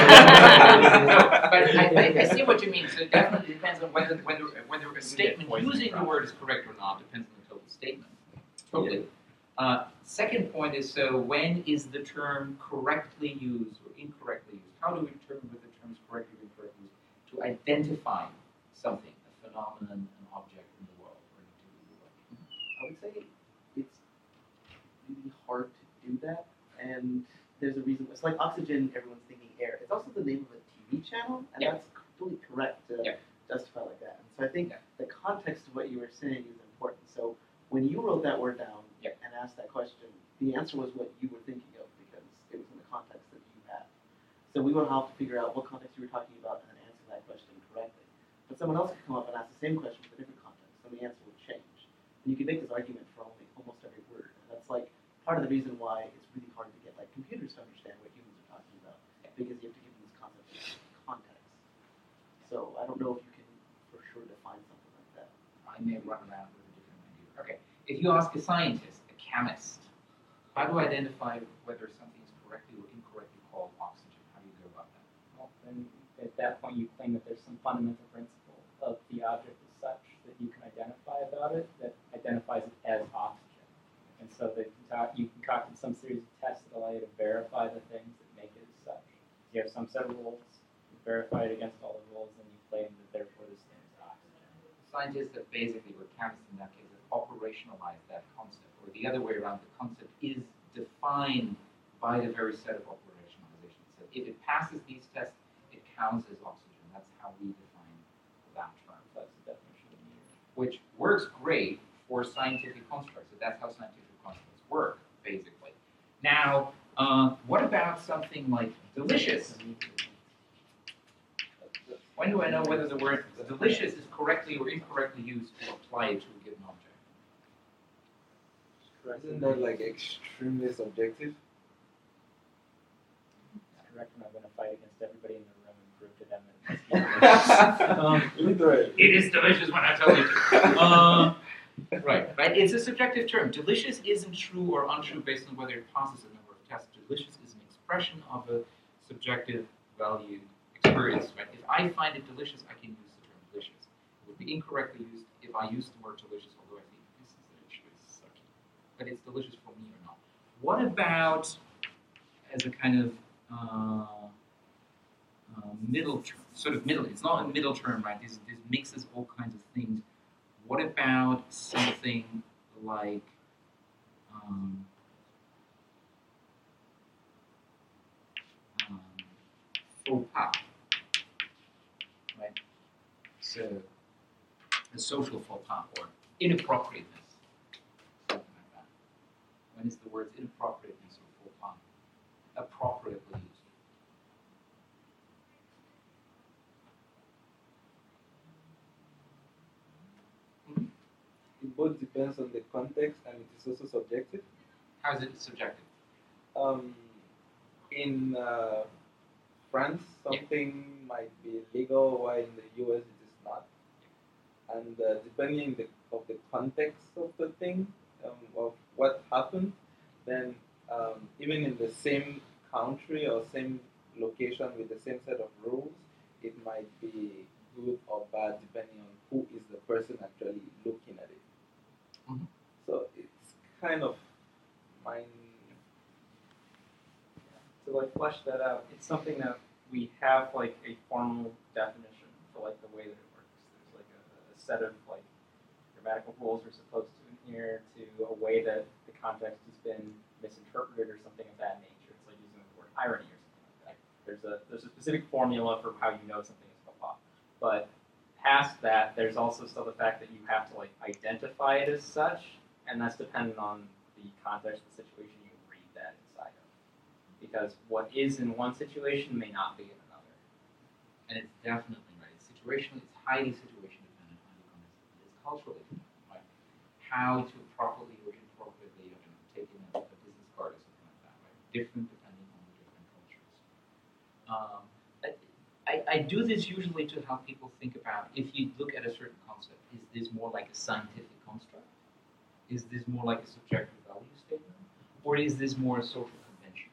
I see what you mean. So it definitely depends on whether a statement using the word is correct or not. Depends on the total statement. Totally. Yeah. Second point is, so when is the term correctly used or incorrectly used? How do we determine whether the term is correctly or incorrectly used to identify something, a phenomenon, an object in the world, or an activity in the world? I would say it's really hard to do that, and there's a reason. It's like oxygen, everyone's thinking air. It's also the name of a TV channel, and that's completely correct to justify like that. And so I think the context of what you were saying is important. So when you wrote that word down and asked that question, the answer was what you were thinking of because it was in the context that you had. So we would have to figure out what context you were talking about and then answer that question correctly. But someone else could come up and ask the same question with a different context, and the answer would change. And you could make this argument for almost every word. And that's like part of the reason why it's really hard to get like computers to understand what humans are talking about, because you have to give them this concept of context. So I don't know if you can for sure define something like that. I may run around with a different idea. Okay, if you ask a scientist, a chemist, how do I identify whether something is correctly or incorrectly called oxygen? How do you go about that? Well, then at that point you claim that there's some fundamental principle of the object as such that you can identify about it that identifies it as oxygen. And so that you concocted some series of tests that allow you to verify the things that make it as such. You have some set of rules, you verify it against all the rules, and you claim that therefore this thing is oxygen. Scientists have basically, or chemists in that case, have operationalized that concept, or the other way around, the concept is defined by the very set of operationalization. So if it passes these tests, it counts as oxygen. That's how we define that term. That's the definition of meter. Which works great for scientific constructs. So that's how scientific constructs work, basically. Now, what about something like delicious? When do I know whether the word delicious is correctly or incorrectly used to apply it to a given object? Isn't that like extremely subjective? correct when I win a fight against everybody in the room and prove to them that it's delicious. It is delicious when I tell you to. Right. It's a subjective term. Delicious isn't true or untrue based on whether it passes a number of tests. Delicious is an expression of a subjective value experience. Right? If I find it delicious, I can use the term delicious. It would be incorrectly used if I use the word delicious, although I think this is delicious, sucky. But it's delicious for me or not. What about as a kind of middle term, sort of middle? It's not a middle term, right? This mixes all kinds of things. What about something like faux pas, right? So a social faux pas or inappropriateness, something like that. When is the words inappropriateness or faux pas appropriately used? It both depends on the context and it is also subjective. How is it subjective? In France, something might be legal, while in the US it is not. And depending of the context of the thing, of what happened, then even in the same country or same location with the same set of rules, it might be good or bad depending on who is the person actually looking at it. Mm-hmm. So it's kind of mind. To like flesh that out, it's something that we have like a formal definition for like the way that it works. There's like a set of like grammatical rules we're supposed to adhere to, a way that the context has been misinterpreted or something of that nature. It's like using the word irony or something like that. There's a specific formula for how you know something is faux pas. But past that, there's also still the fact that you have to like identify it as such, and that's dependent on the context of the situation you read that inside of. Because what is in one situation may not be in another. And it's definitely right. It's situational. It's highly situation dependent. It's culturally dependent, right? How to properly or inappropriately take in a business card or something like that, right? Different depending on the different cultures. I do this usually to help people think about, if you look at a certain concept, is this more like a scientific construct? Is this more like a subjective value statement? Or is this more a social convention?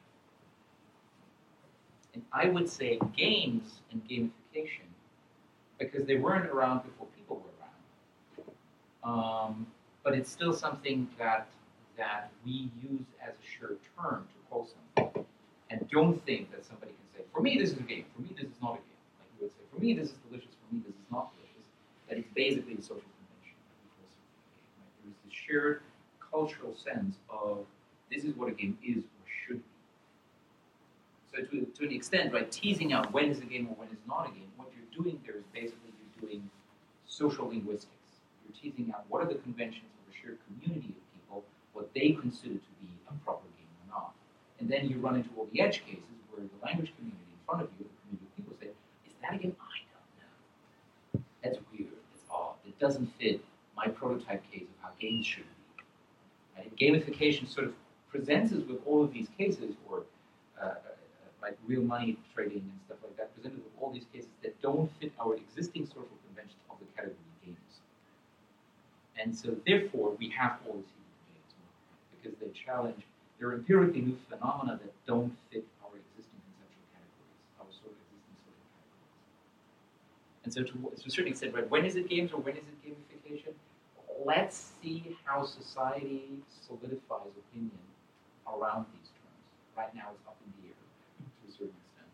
And I would say games and gamification, because they weren't around before people were around, but it's still something that we use as a sure term to call something, and don't think that somebody can say, for me this is a game, for me this is not a game. Like you would say, for me this is delicious, for me this is not delicious. That it's basically a social convention. Right? There is this shared cultural sense of this is what a game is or should be. So to an extent, right, teasing out when is a game or when is not a game, what you're doing there is basically you're doing social linguistics. You're teasing out what are the conventions of a shared community of people, what they consider to be a proper game or not. And then you run into all the edge cases where the language community in front of you, the community of people say, is that a game? I don't know. That's weird. It's odd. It doesn't fit my prototype case of how games should be. Right? And gamification sort of presents us with all of these cases, or like real money trading and stuff like that, presented with all these cases that don't fit our existing social conventions of the category games. And so therefore, we have all these heated debates, because they challenge, they're empirically new phenomena that don't fit our existing conceptual categories, our sort of existing social categories. And so to a certain extent, right, when is it games or when is it gamification? Let's see how society solidifies opinion around these terms. Right now it's up in the air to a certain extent.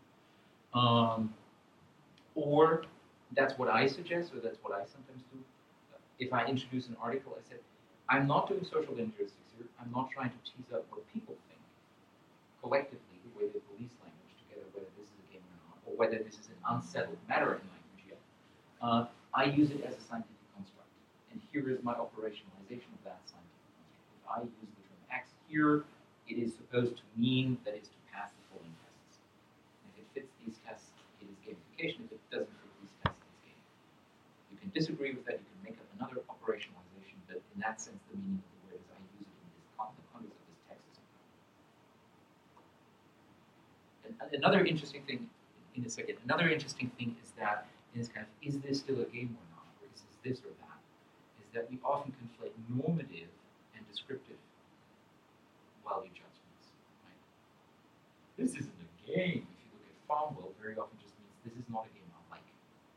Or that's what I suggest, or that's what I sometimes do. If I introduce an article, I said, I'm not doing social linguistics here. I'm not trying to tease out what people think collectively, the way they police language together, whether this is a game or not, or whether this is an unsettled matter in language yet. I use it as a scientific construct. And here is my operationalization of that scientific construct. If I use the term X here, it is supposed to mean that it's to pass the following tests. If it fits these tests, it is gamification. If it doesn't fit these tests, it's game. You can disagree with that. You can make up another operationalization, but in that sense, the meaning of the word is I use it in this context of this text. And another interesting thing, in a second, another interesting thing is that in this kind of, is this still a game or not, or is this or that, is that we often conflate normative and descriptive value judgments. Right? This isn't a game. If you look at Farmville, very often just means this is not a game I like.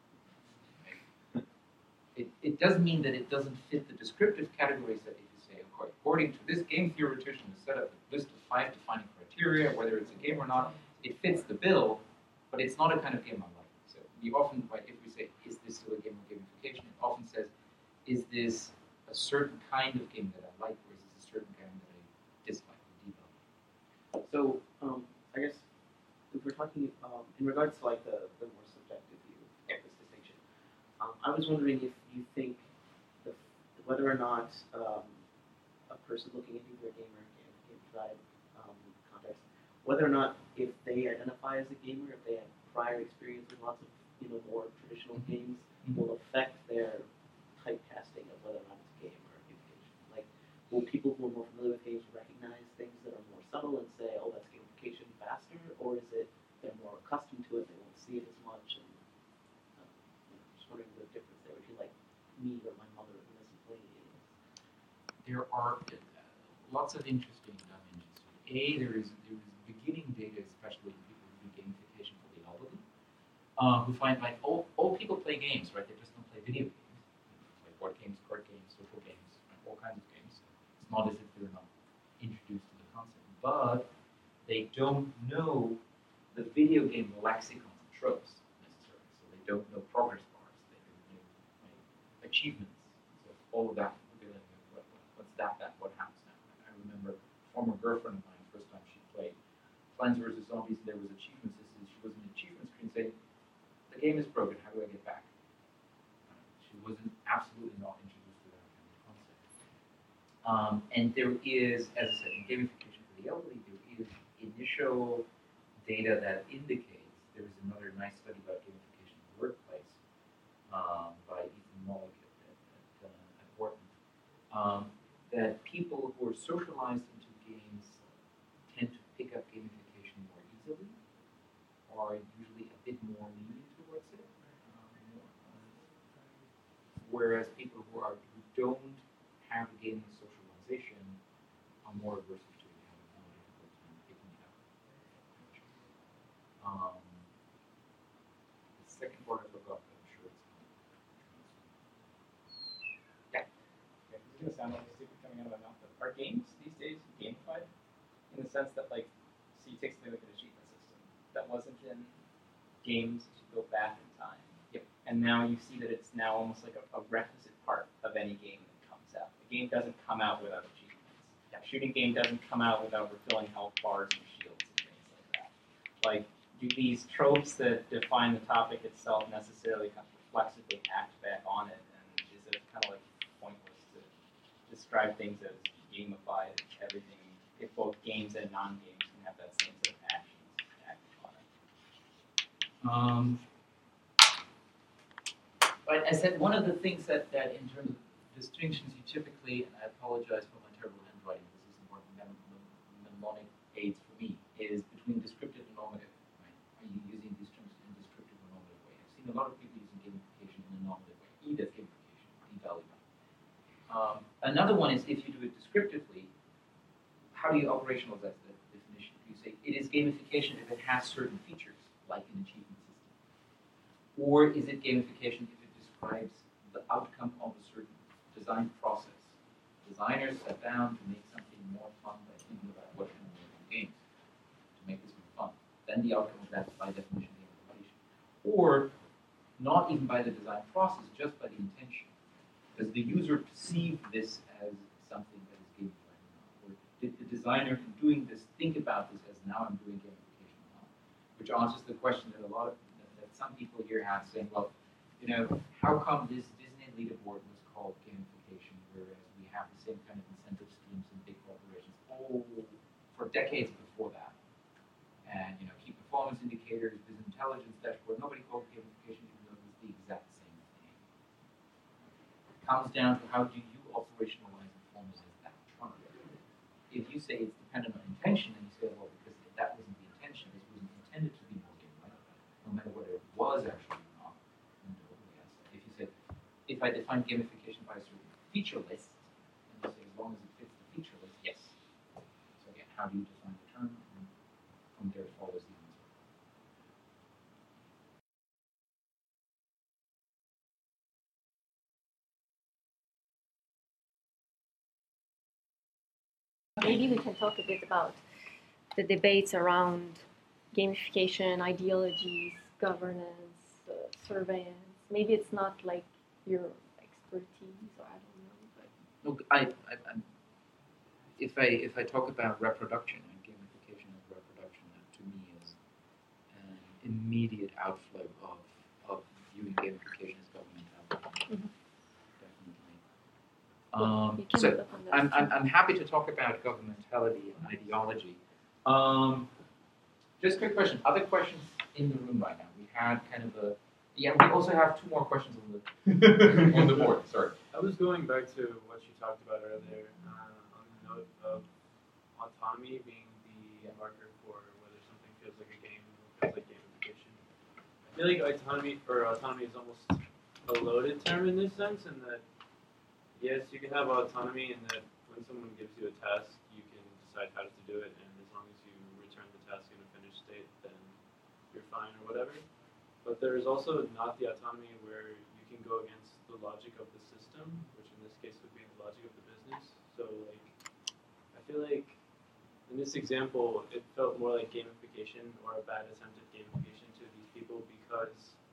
Right? It does mean that it doesn't fit the descriptive categories that if you say, okay, according to this game theoretician who set up a list of 5 defining criteria, whether it's a game or not, it fits the bill, but it's not a kind of game I like. So we often, like, if we say, is this still a game of gamification, it often says, is this a certain kind of game that I like, or is this a certain game that I dislike or devalue? So, I guess if we're talking in regards to like the more subjective view of this distinction, I was wondering if you think whether or not a person looking into your gamer game tribe context, whether or not if they identify as a gamer, if they have prior experience with lots of more traditional games, will affect their typecasting of whether or not it's a game or a gamification. Like, will people who are more familiar with games recognize things that are more subtle and say, "Oh, that's gamification faster," or is it they're more accustomed to it, they won't see it as much? And just wondering the difference there. Would you like me or my mother who doesn't play games? There are lots of interesting dimensions. There is beginning data, especially in people who do gamification for the elderly, who find like all people play games, right? They just don't play video games, like board games, card games, social games, right? All kinds of games. It's not as if they're not introduced to the concept, but they don't know the video game lexicon and tropes necessarily. So they don't know progress bars, they don't know achievements. So all of that, what's that? What happens now? I remember a former girlfriend of mine, first time she played Plants vs. Zombies, there was achievement system. She was an achievement screen saying, the game is broken, how do I get back? She wasn't absolutely not introduced to that kind of concept. And there is, as I said, in gamification for the elderly, there is initial data that indicates, there is another nice study about gamification in the workplace by Ethan Mollick at Wharton, that people who are socialized into games tend to pick up gamification more easily, are usually a bit more leaning towards it, whereas people who don't have gaming socialization are more averse to it, have a more difficult time picking it up. The second part I forgot, but I'm sure it's coming. Yeah. Okay, this is gonna sound like a secret coming out of my mouth, but are games these days gamified? In the sense that, like, so you take something like an achievement system that wasn't in games to go back in time. Yep. And now you see that it's now almost like a requisite part of any game that comes out. A game doesn't come out without achievements. A shooting game doesn't come out without refilling health bars and shields and things like that. Like, do these tropes that define the topic itself necessarily kind of reflexively act back on it? And is it kind of like pointless to describe things as gamified if everything, if both games and non-games can have that same sort of actions acted on it? But I said one of the things that in terms of distinctions you typically, and I apologize for my terrible handwriting, this is more mnemonic aids for me, is between descriptive and normative. Right? Are you using these terms in a descriptive or normative way? I've seen a lot of people using gamification in a normative way. E, that's gamification, devaluing. Another one is if you do it descriptively, how do you operationalize that definition? You say it is gamification if it has certain features, like an achievement system. Or is it gamification if it describes the outcome of a certain design process? Designers sat down to make something more fun by thinking about what can we do in games to make this more fun. Then the outcome of that is by definition gamification. Or not even by the design process, just by the intention. Does the user perceive this as something that is gamified or not? Or did the designer in doing this think about this as now I'm doing gamification or not? Which answers the question that that some people here have saying, well, how come this Disney leaderboard was called gamification, whereas we have the same kind of incentive schemes in big corporations for decades before that? And key performance indicators, business intelligence dashboard, nobody called it gamification even though it was the exact same thing. It comes down to how do you operationalize and formalize that term. If you say it's dependent on intention, and you say, well, because that wasn't the intention, this wasn't intended if I define gamification by a certain feature list, and I say as long as it fits the feature list, yes. So again, how do you define the term? And from there follows the answer. Maybe we can talk a bit about the debates around gamification, ideologies, governance, surveillance. Maybe it's not like your expertise, or I don't know. But Look, if I talk about reproduction and gamification of reproduction, that to me is an immediate outflow of viewing gamification as governmentality. Definitely. So I'm happy to talk about governmentality and ideology. Just a quick question. Other questions in the room right now? We had kind of a we also have 2 more questions on the on the board. Sorry. I was going back to what you talked about earlier on the note of autonomy being the marker for whether something feels like a game or feels like gamification. I feel like autonomy is almost a loaded term in this sense, in that yes, you can have autonomy in that when someone gives you a task, you can decide how to do it, and as long as you return the task in a finished state, then you're fine or whatever. But there is also not the autonomy where you can go against the logic of the system, which in this case would be the logic of the business. So like, I feel like in this example, it felt more like gamification or a bad attempt at gamification to these people because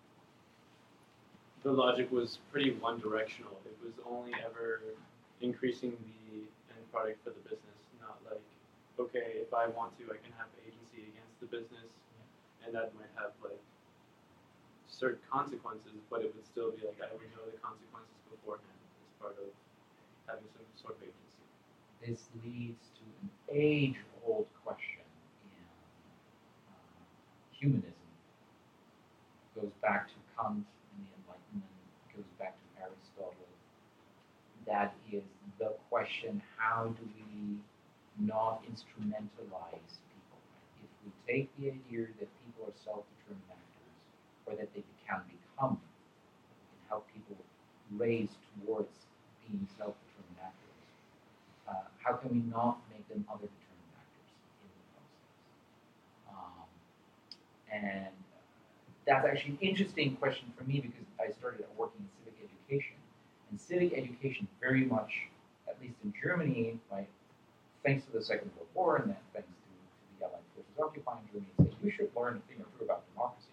the logic was pretty one-directional. It was only ever increasing the end product for the business, not like, okay, if I want to, I can have agency against the business, and that might have like certain consequences, but it would still be like I would know the consequences beforehand as part of having some sort of agency. This leads to an age-old question in humanism. It goes back to Kant and the Enlightenment. It goes back to Aristotle. That is the question: how do we not instrumentalize people? If we take the idea that people are self-determined actors, or that they can become, we can help people raise towards being self-determined actors. How can we not make them other determined actors in the process? And that's actually an interesting question for me because I started working in civic education. And civic education very much, at least in Germany, right, thanks to the Second World War and then thanks to the Allied forces occupying Germany, said you should learn a thing or two about democracy.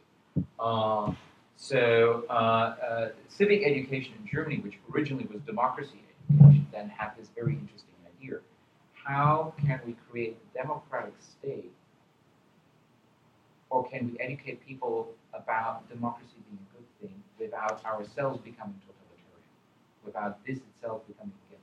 Civic education in Germany, which originally was democracy education, then had this very interesting idea. How can we create a democratic state, or can we educate people about democracy being a good thing without ourselves becoming totalitarian, without this itself becoming again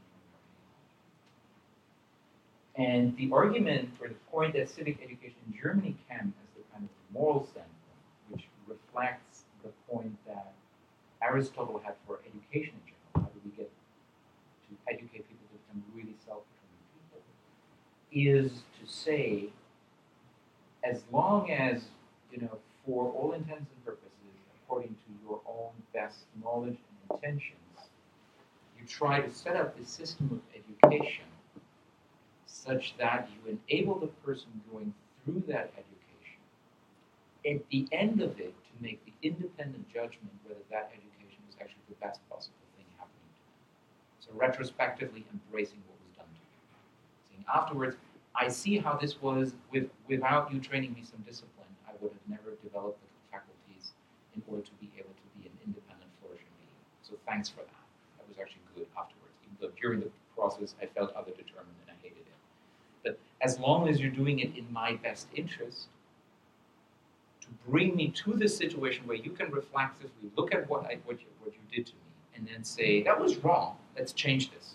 an American ideology? And the argument, or the point that civic education in Germany can, as the kind of moral standpoint, which reflects the point that Aristotle had for education in general, how do we get to educate people to become really self-determined people, is to say, as long as, for all intents and purposes, according to your own best knowledge and intentions, you try to set up this system of education such that you enable the person going through that education, at the end of it, to make the independent judgment whether that education is actually the best possible thing happening to them. So retrospectively embracing what was done to you. Saying afterwards, I see how this was, without you training me some discipline, I would have never developed the faculties in order to be able to be an independent, flourishing being. So thanks for that. That was actually good afterwards. Even though during the process I felt other determined and I hated it. But as long as you're doing it in my best interest, to bring me to this situation where you can reflexively look at what you did to me and then say, that was wrong, let's change this.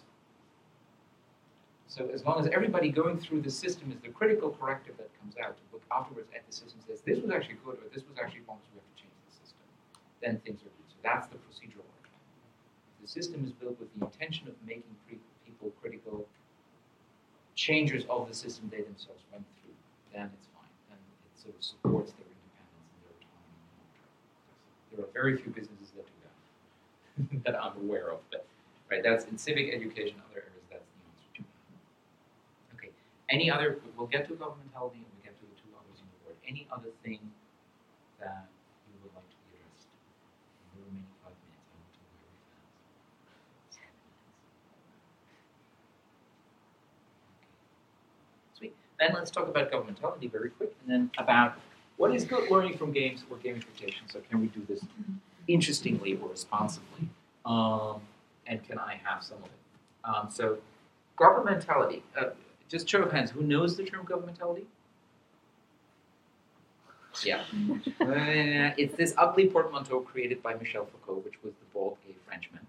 So as long as everybody going through the system is the critical corrective that comes out, to look afterwards at the system, says this was actually good or this was actually wrong, so we have to change the system, then things are good. So that's the procedural work. If the system is built with the intention of making people critical changers of the system they themselves went through, then it's fine. Then it sort of supports their independence and their autonomy. There are very few businesses that do that. that I'm aware of. But, right, that's in civic education, other areas, that's the answer to. Okay, any other, we'll get to governmentality and we'll get to the two others in the board. Any other thing that you would like to be addressed in the remaining 5 minutes? I want to go very fast. 7 minutes. Sweet. Then let's talk about governmentality very quick, and then about what is good learning from games or gamification. So can we do this interestingly or responsibly? And can I have some of it? So governmentality. Just show of hands, who knows the term governmentality? Yeah. It's this ugly portmanteau created by Michel Foucault, which was the bald gay Frenchman.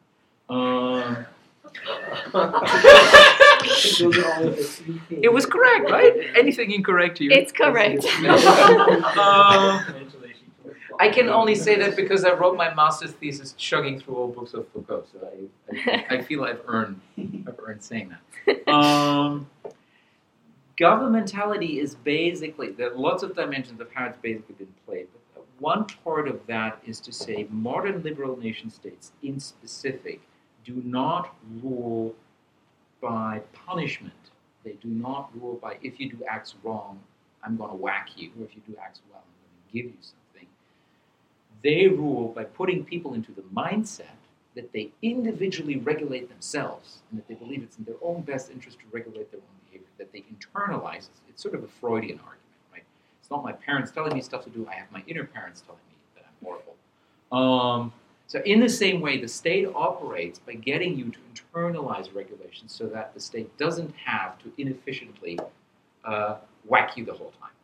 It was correct, right? Anything incorrect here? It's correct. I can only say that because I wrote my master's thesis chugging through all books of Foucault, so I feel I've earned saying that. Governmentality is basically, there are lots of dimensions of how it's basically been played. But one part of that is to say modern liberal nation states in specific do not rule by punishment. They do not rule by, if you do acts wrong, I'm going to whack you, or if you do acts well, I'm going to give you something. They rule by putting people into the mindset that they individually regulate themselves, and that they believe it's in their own best interest to regulate their own behavior, that they internalize. It's sort of a Freudian argument, right? It's not my parents telling me stuff to do, I have my inner parents telling me that I'm horrible. So in the same way, the state operates by getting you to internalize regulations so that the state doesn't have to inefficiently whack you the whole time.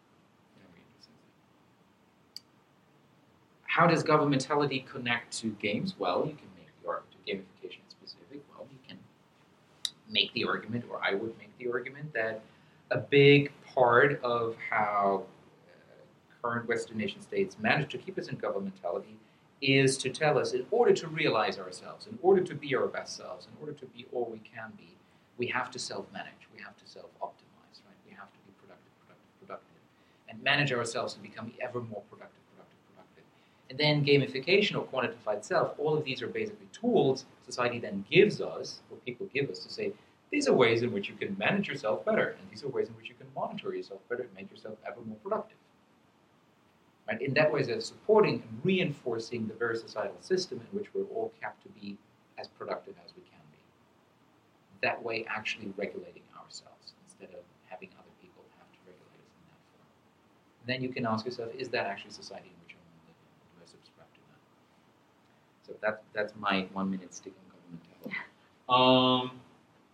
How does governmentality connect to games? Well, you can make the argument to gamification specific. Well, you can make the argument, or I would make the argument, that a big part of how current Western nation states manage to keep us in governmentality is to tell us, in order to realize ourselves, in order to be our best selves, in order to be all we can be, we have to self-manage, we have to self-optimize, right? We have to be productive, and manage ourselves to become ever more productive. And then gamification or quantified self, all of these are basically tools society then gives us, or people give us, to say, these are ways in which you can manage yourself better, and these are ways in which you can monitor yourself better and make yourself ever more productive. Right? In that way, they're supporting and reinforcing the very societal system in which we're all kept to be as productive as we can be. That way, actually regulating ourselves instead of having other people have to regulate us in that form. And then you can ask yourself, is that actually society in which I want to live in? Do I subscribe to that? So that's my 1 minute stick on governmentality.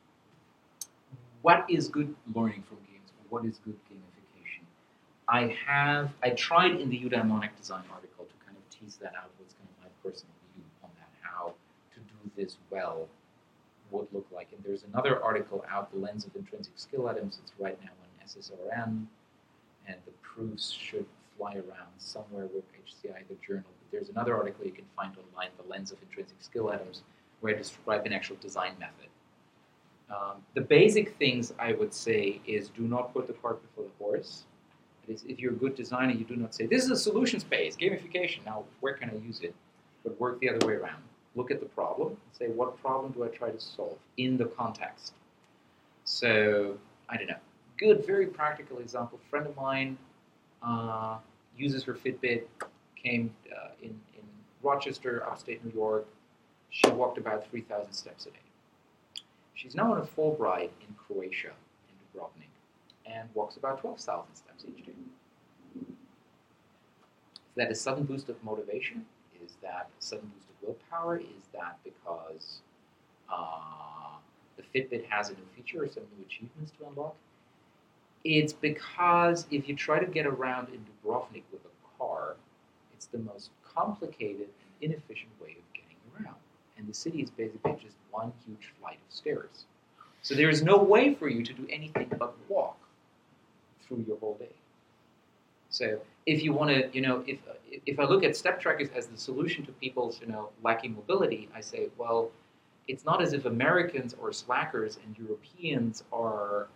What is good learning from games? What is good gamification? I tried in the eudaimonic design article to kind of tease that out. What's kind of my personal view on that, how to do this well would look like. And there's another article out, The Lens of Intrinsic Skill Items. It's right now on SSRN, and the proofs should fly around somewhere with HCI, the journal. But there's another article you can find online, The Lens of Intrinsic Skill Items, where I describe an actual design method. The basic things I would say is, do not put the cart before the horse. That is, if you're a good designer, you do not say, this is a solutions-based gamification, now where can I use it? But work the other way around. Look at the problem and say, what problem do I try to solve in the context? So, I don't know. Good, very practical example. A friend of mine uses her Fitbit, came in Rochester, upstate New York. She walked about 3,000 steps a day. She's now on a Fulbright in Croatia, in Dubrovnik, and walks about 12,000 steps each day. Is that a sudden boost of motivation? Is that a sudden boost of willpower? Is that because the Fitbit has a new feature or some new achievements to unlock? It's because if you try to get around in Dubrovnik with a car, it's the most complicated and inefficient way of getting around. And the city is basically just one huge flight of stairs. So there is no way for you to do anything but walk through your whole day. So if you want to, if I look at step trackers as the solution to people's, lacking mobility, I say, well, it's not as if Americans or slackers and Europeans are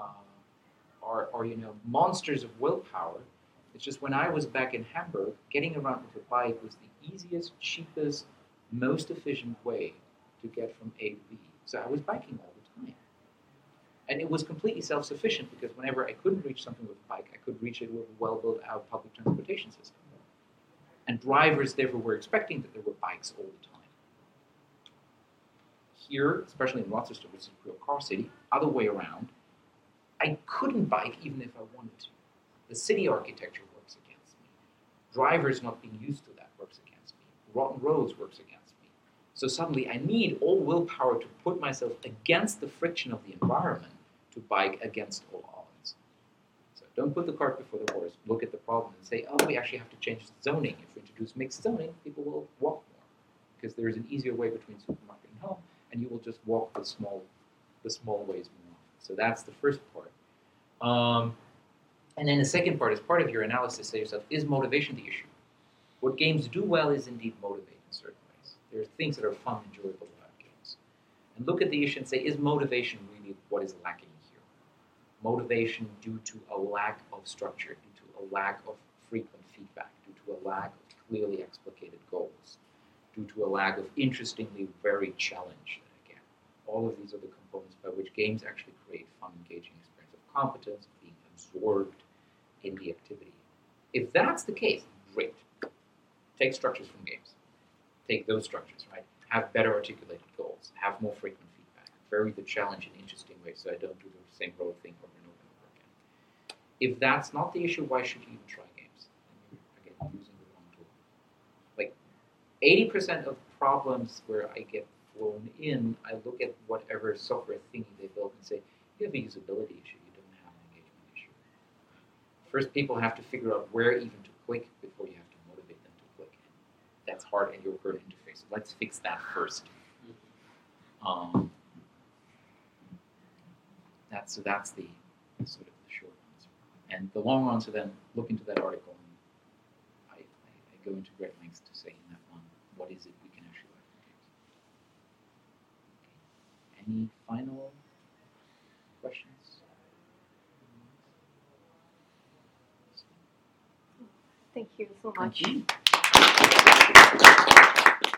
monsters of willpower. It's just when I was back in Hamburg, getting around with a bike was the easiest, cheapest, most efficient way to get from A to B. So I was biking all the time. And it was completely self-sufficient because whenever I couldn't reach something with a bike, I could reach it with a well-built-out public transportation system. And drivers, therefore, were expecting that there were bikes all the time. Here, especially in Rochester, which is a real car city, other way around, I couldn't bike even if I wanted to. The city architecture works against me. Drivers not being used to that works against me. Rotten roads works against me. So suddenly I need all willpower to put myself against the friction of the environment to bike against all odds. So don't put the cart before the horse. Look at the problem and say, oh, we actually have to change the zoning. If we introduce mixed zoning, people will walk more because there is an easier way between supermarket and home, and you will just walk the small ways more. So that's the first part. And then the second part, as part of your analysis, say yourself, is motivation the issue? What games do well is indeed motivate in certain ways. There are things that are fun, enjoyable about games. And look at the issue and say, is motivation really what is lacking here? Motivation due to a lack of structure, due to a lack of frequent feedback, due to a lack of clearly explicated goals, due to a lack of interestingly varied challenge. Again, all of these are the components by which games actually create fun, engaging experience of competence, of being absorbed in the activity. If that's the case, great. Take structures from games. Take those structures, right? Have better articulated goals. Have more frequent feedback. Vary the challenge in interesting ways so I don't do the same road thing over and over and over again. If that's not the issue, why should you even try games? And you're, again, using the wrong tool. Like 80% of problems where I get thrown in, I look at whatever software thingy they built and say, you have a usability issue. You don't have an engagement issue. First, people have to figure out where even to click before you have to motivate them to click. That's hard in your current interface. So let's fix that first. That's the sort of the short answer. And the long answer then, look into that article. And I go into great lengths to say in that one, what is it we can actually learn from games? Okay. Any final questions? Thank you so much. Thank you.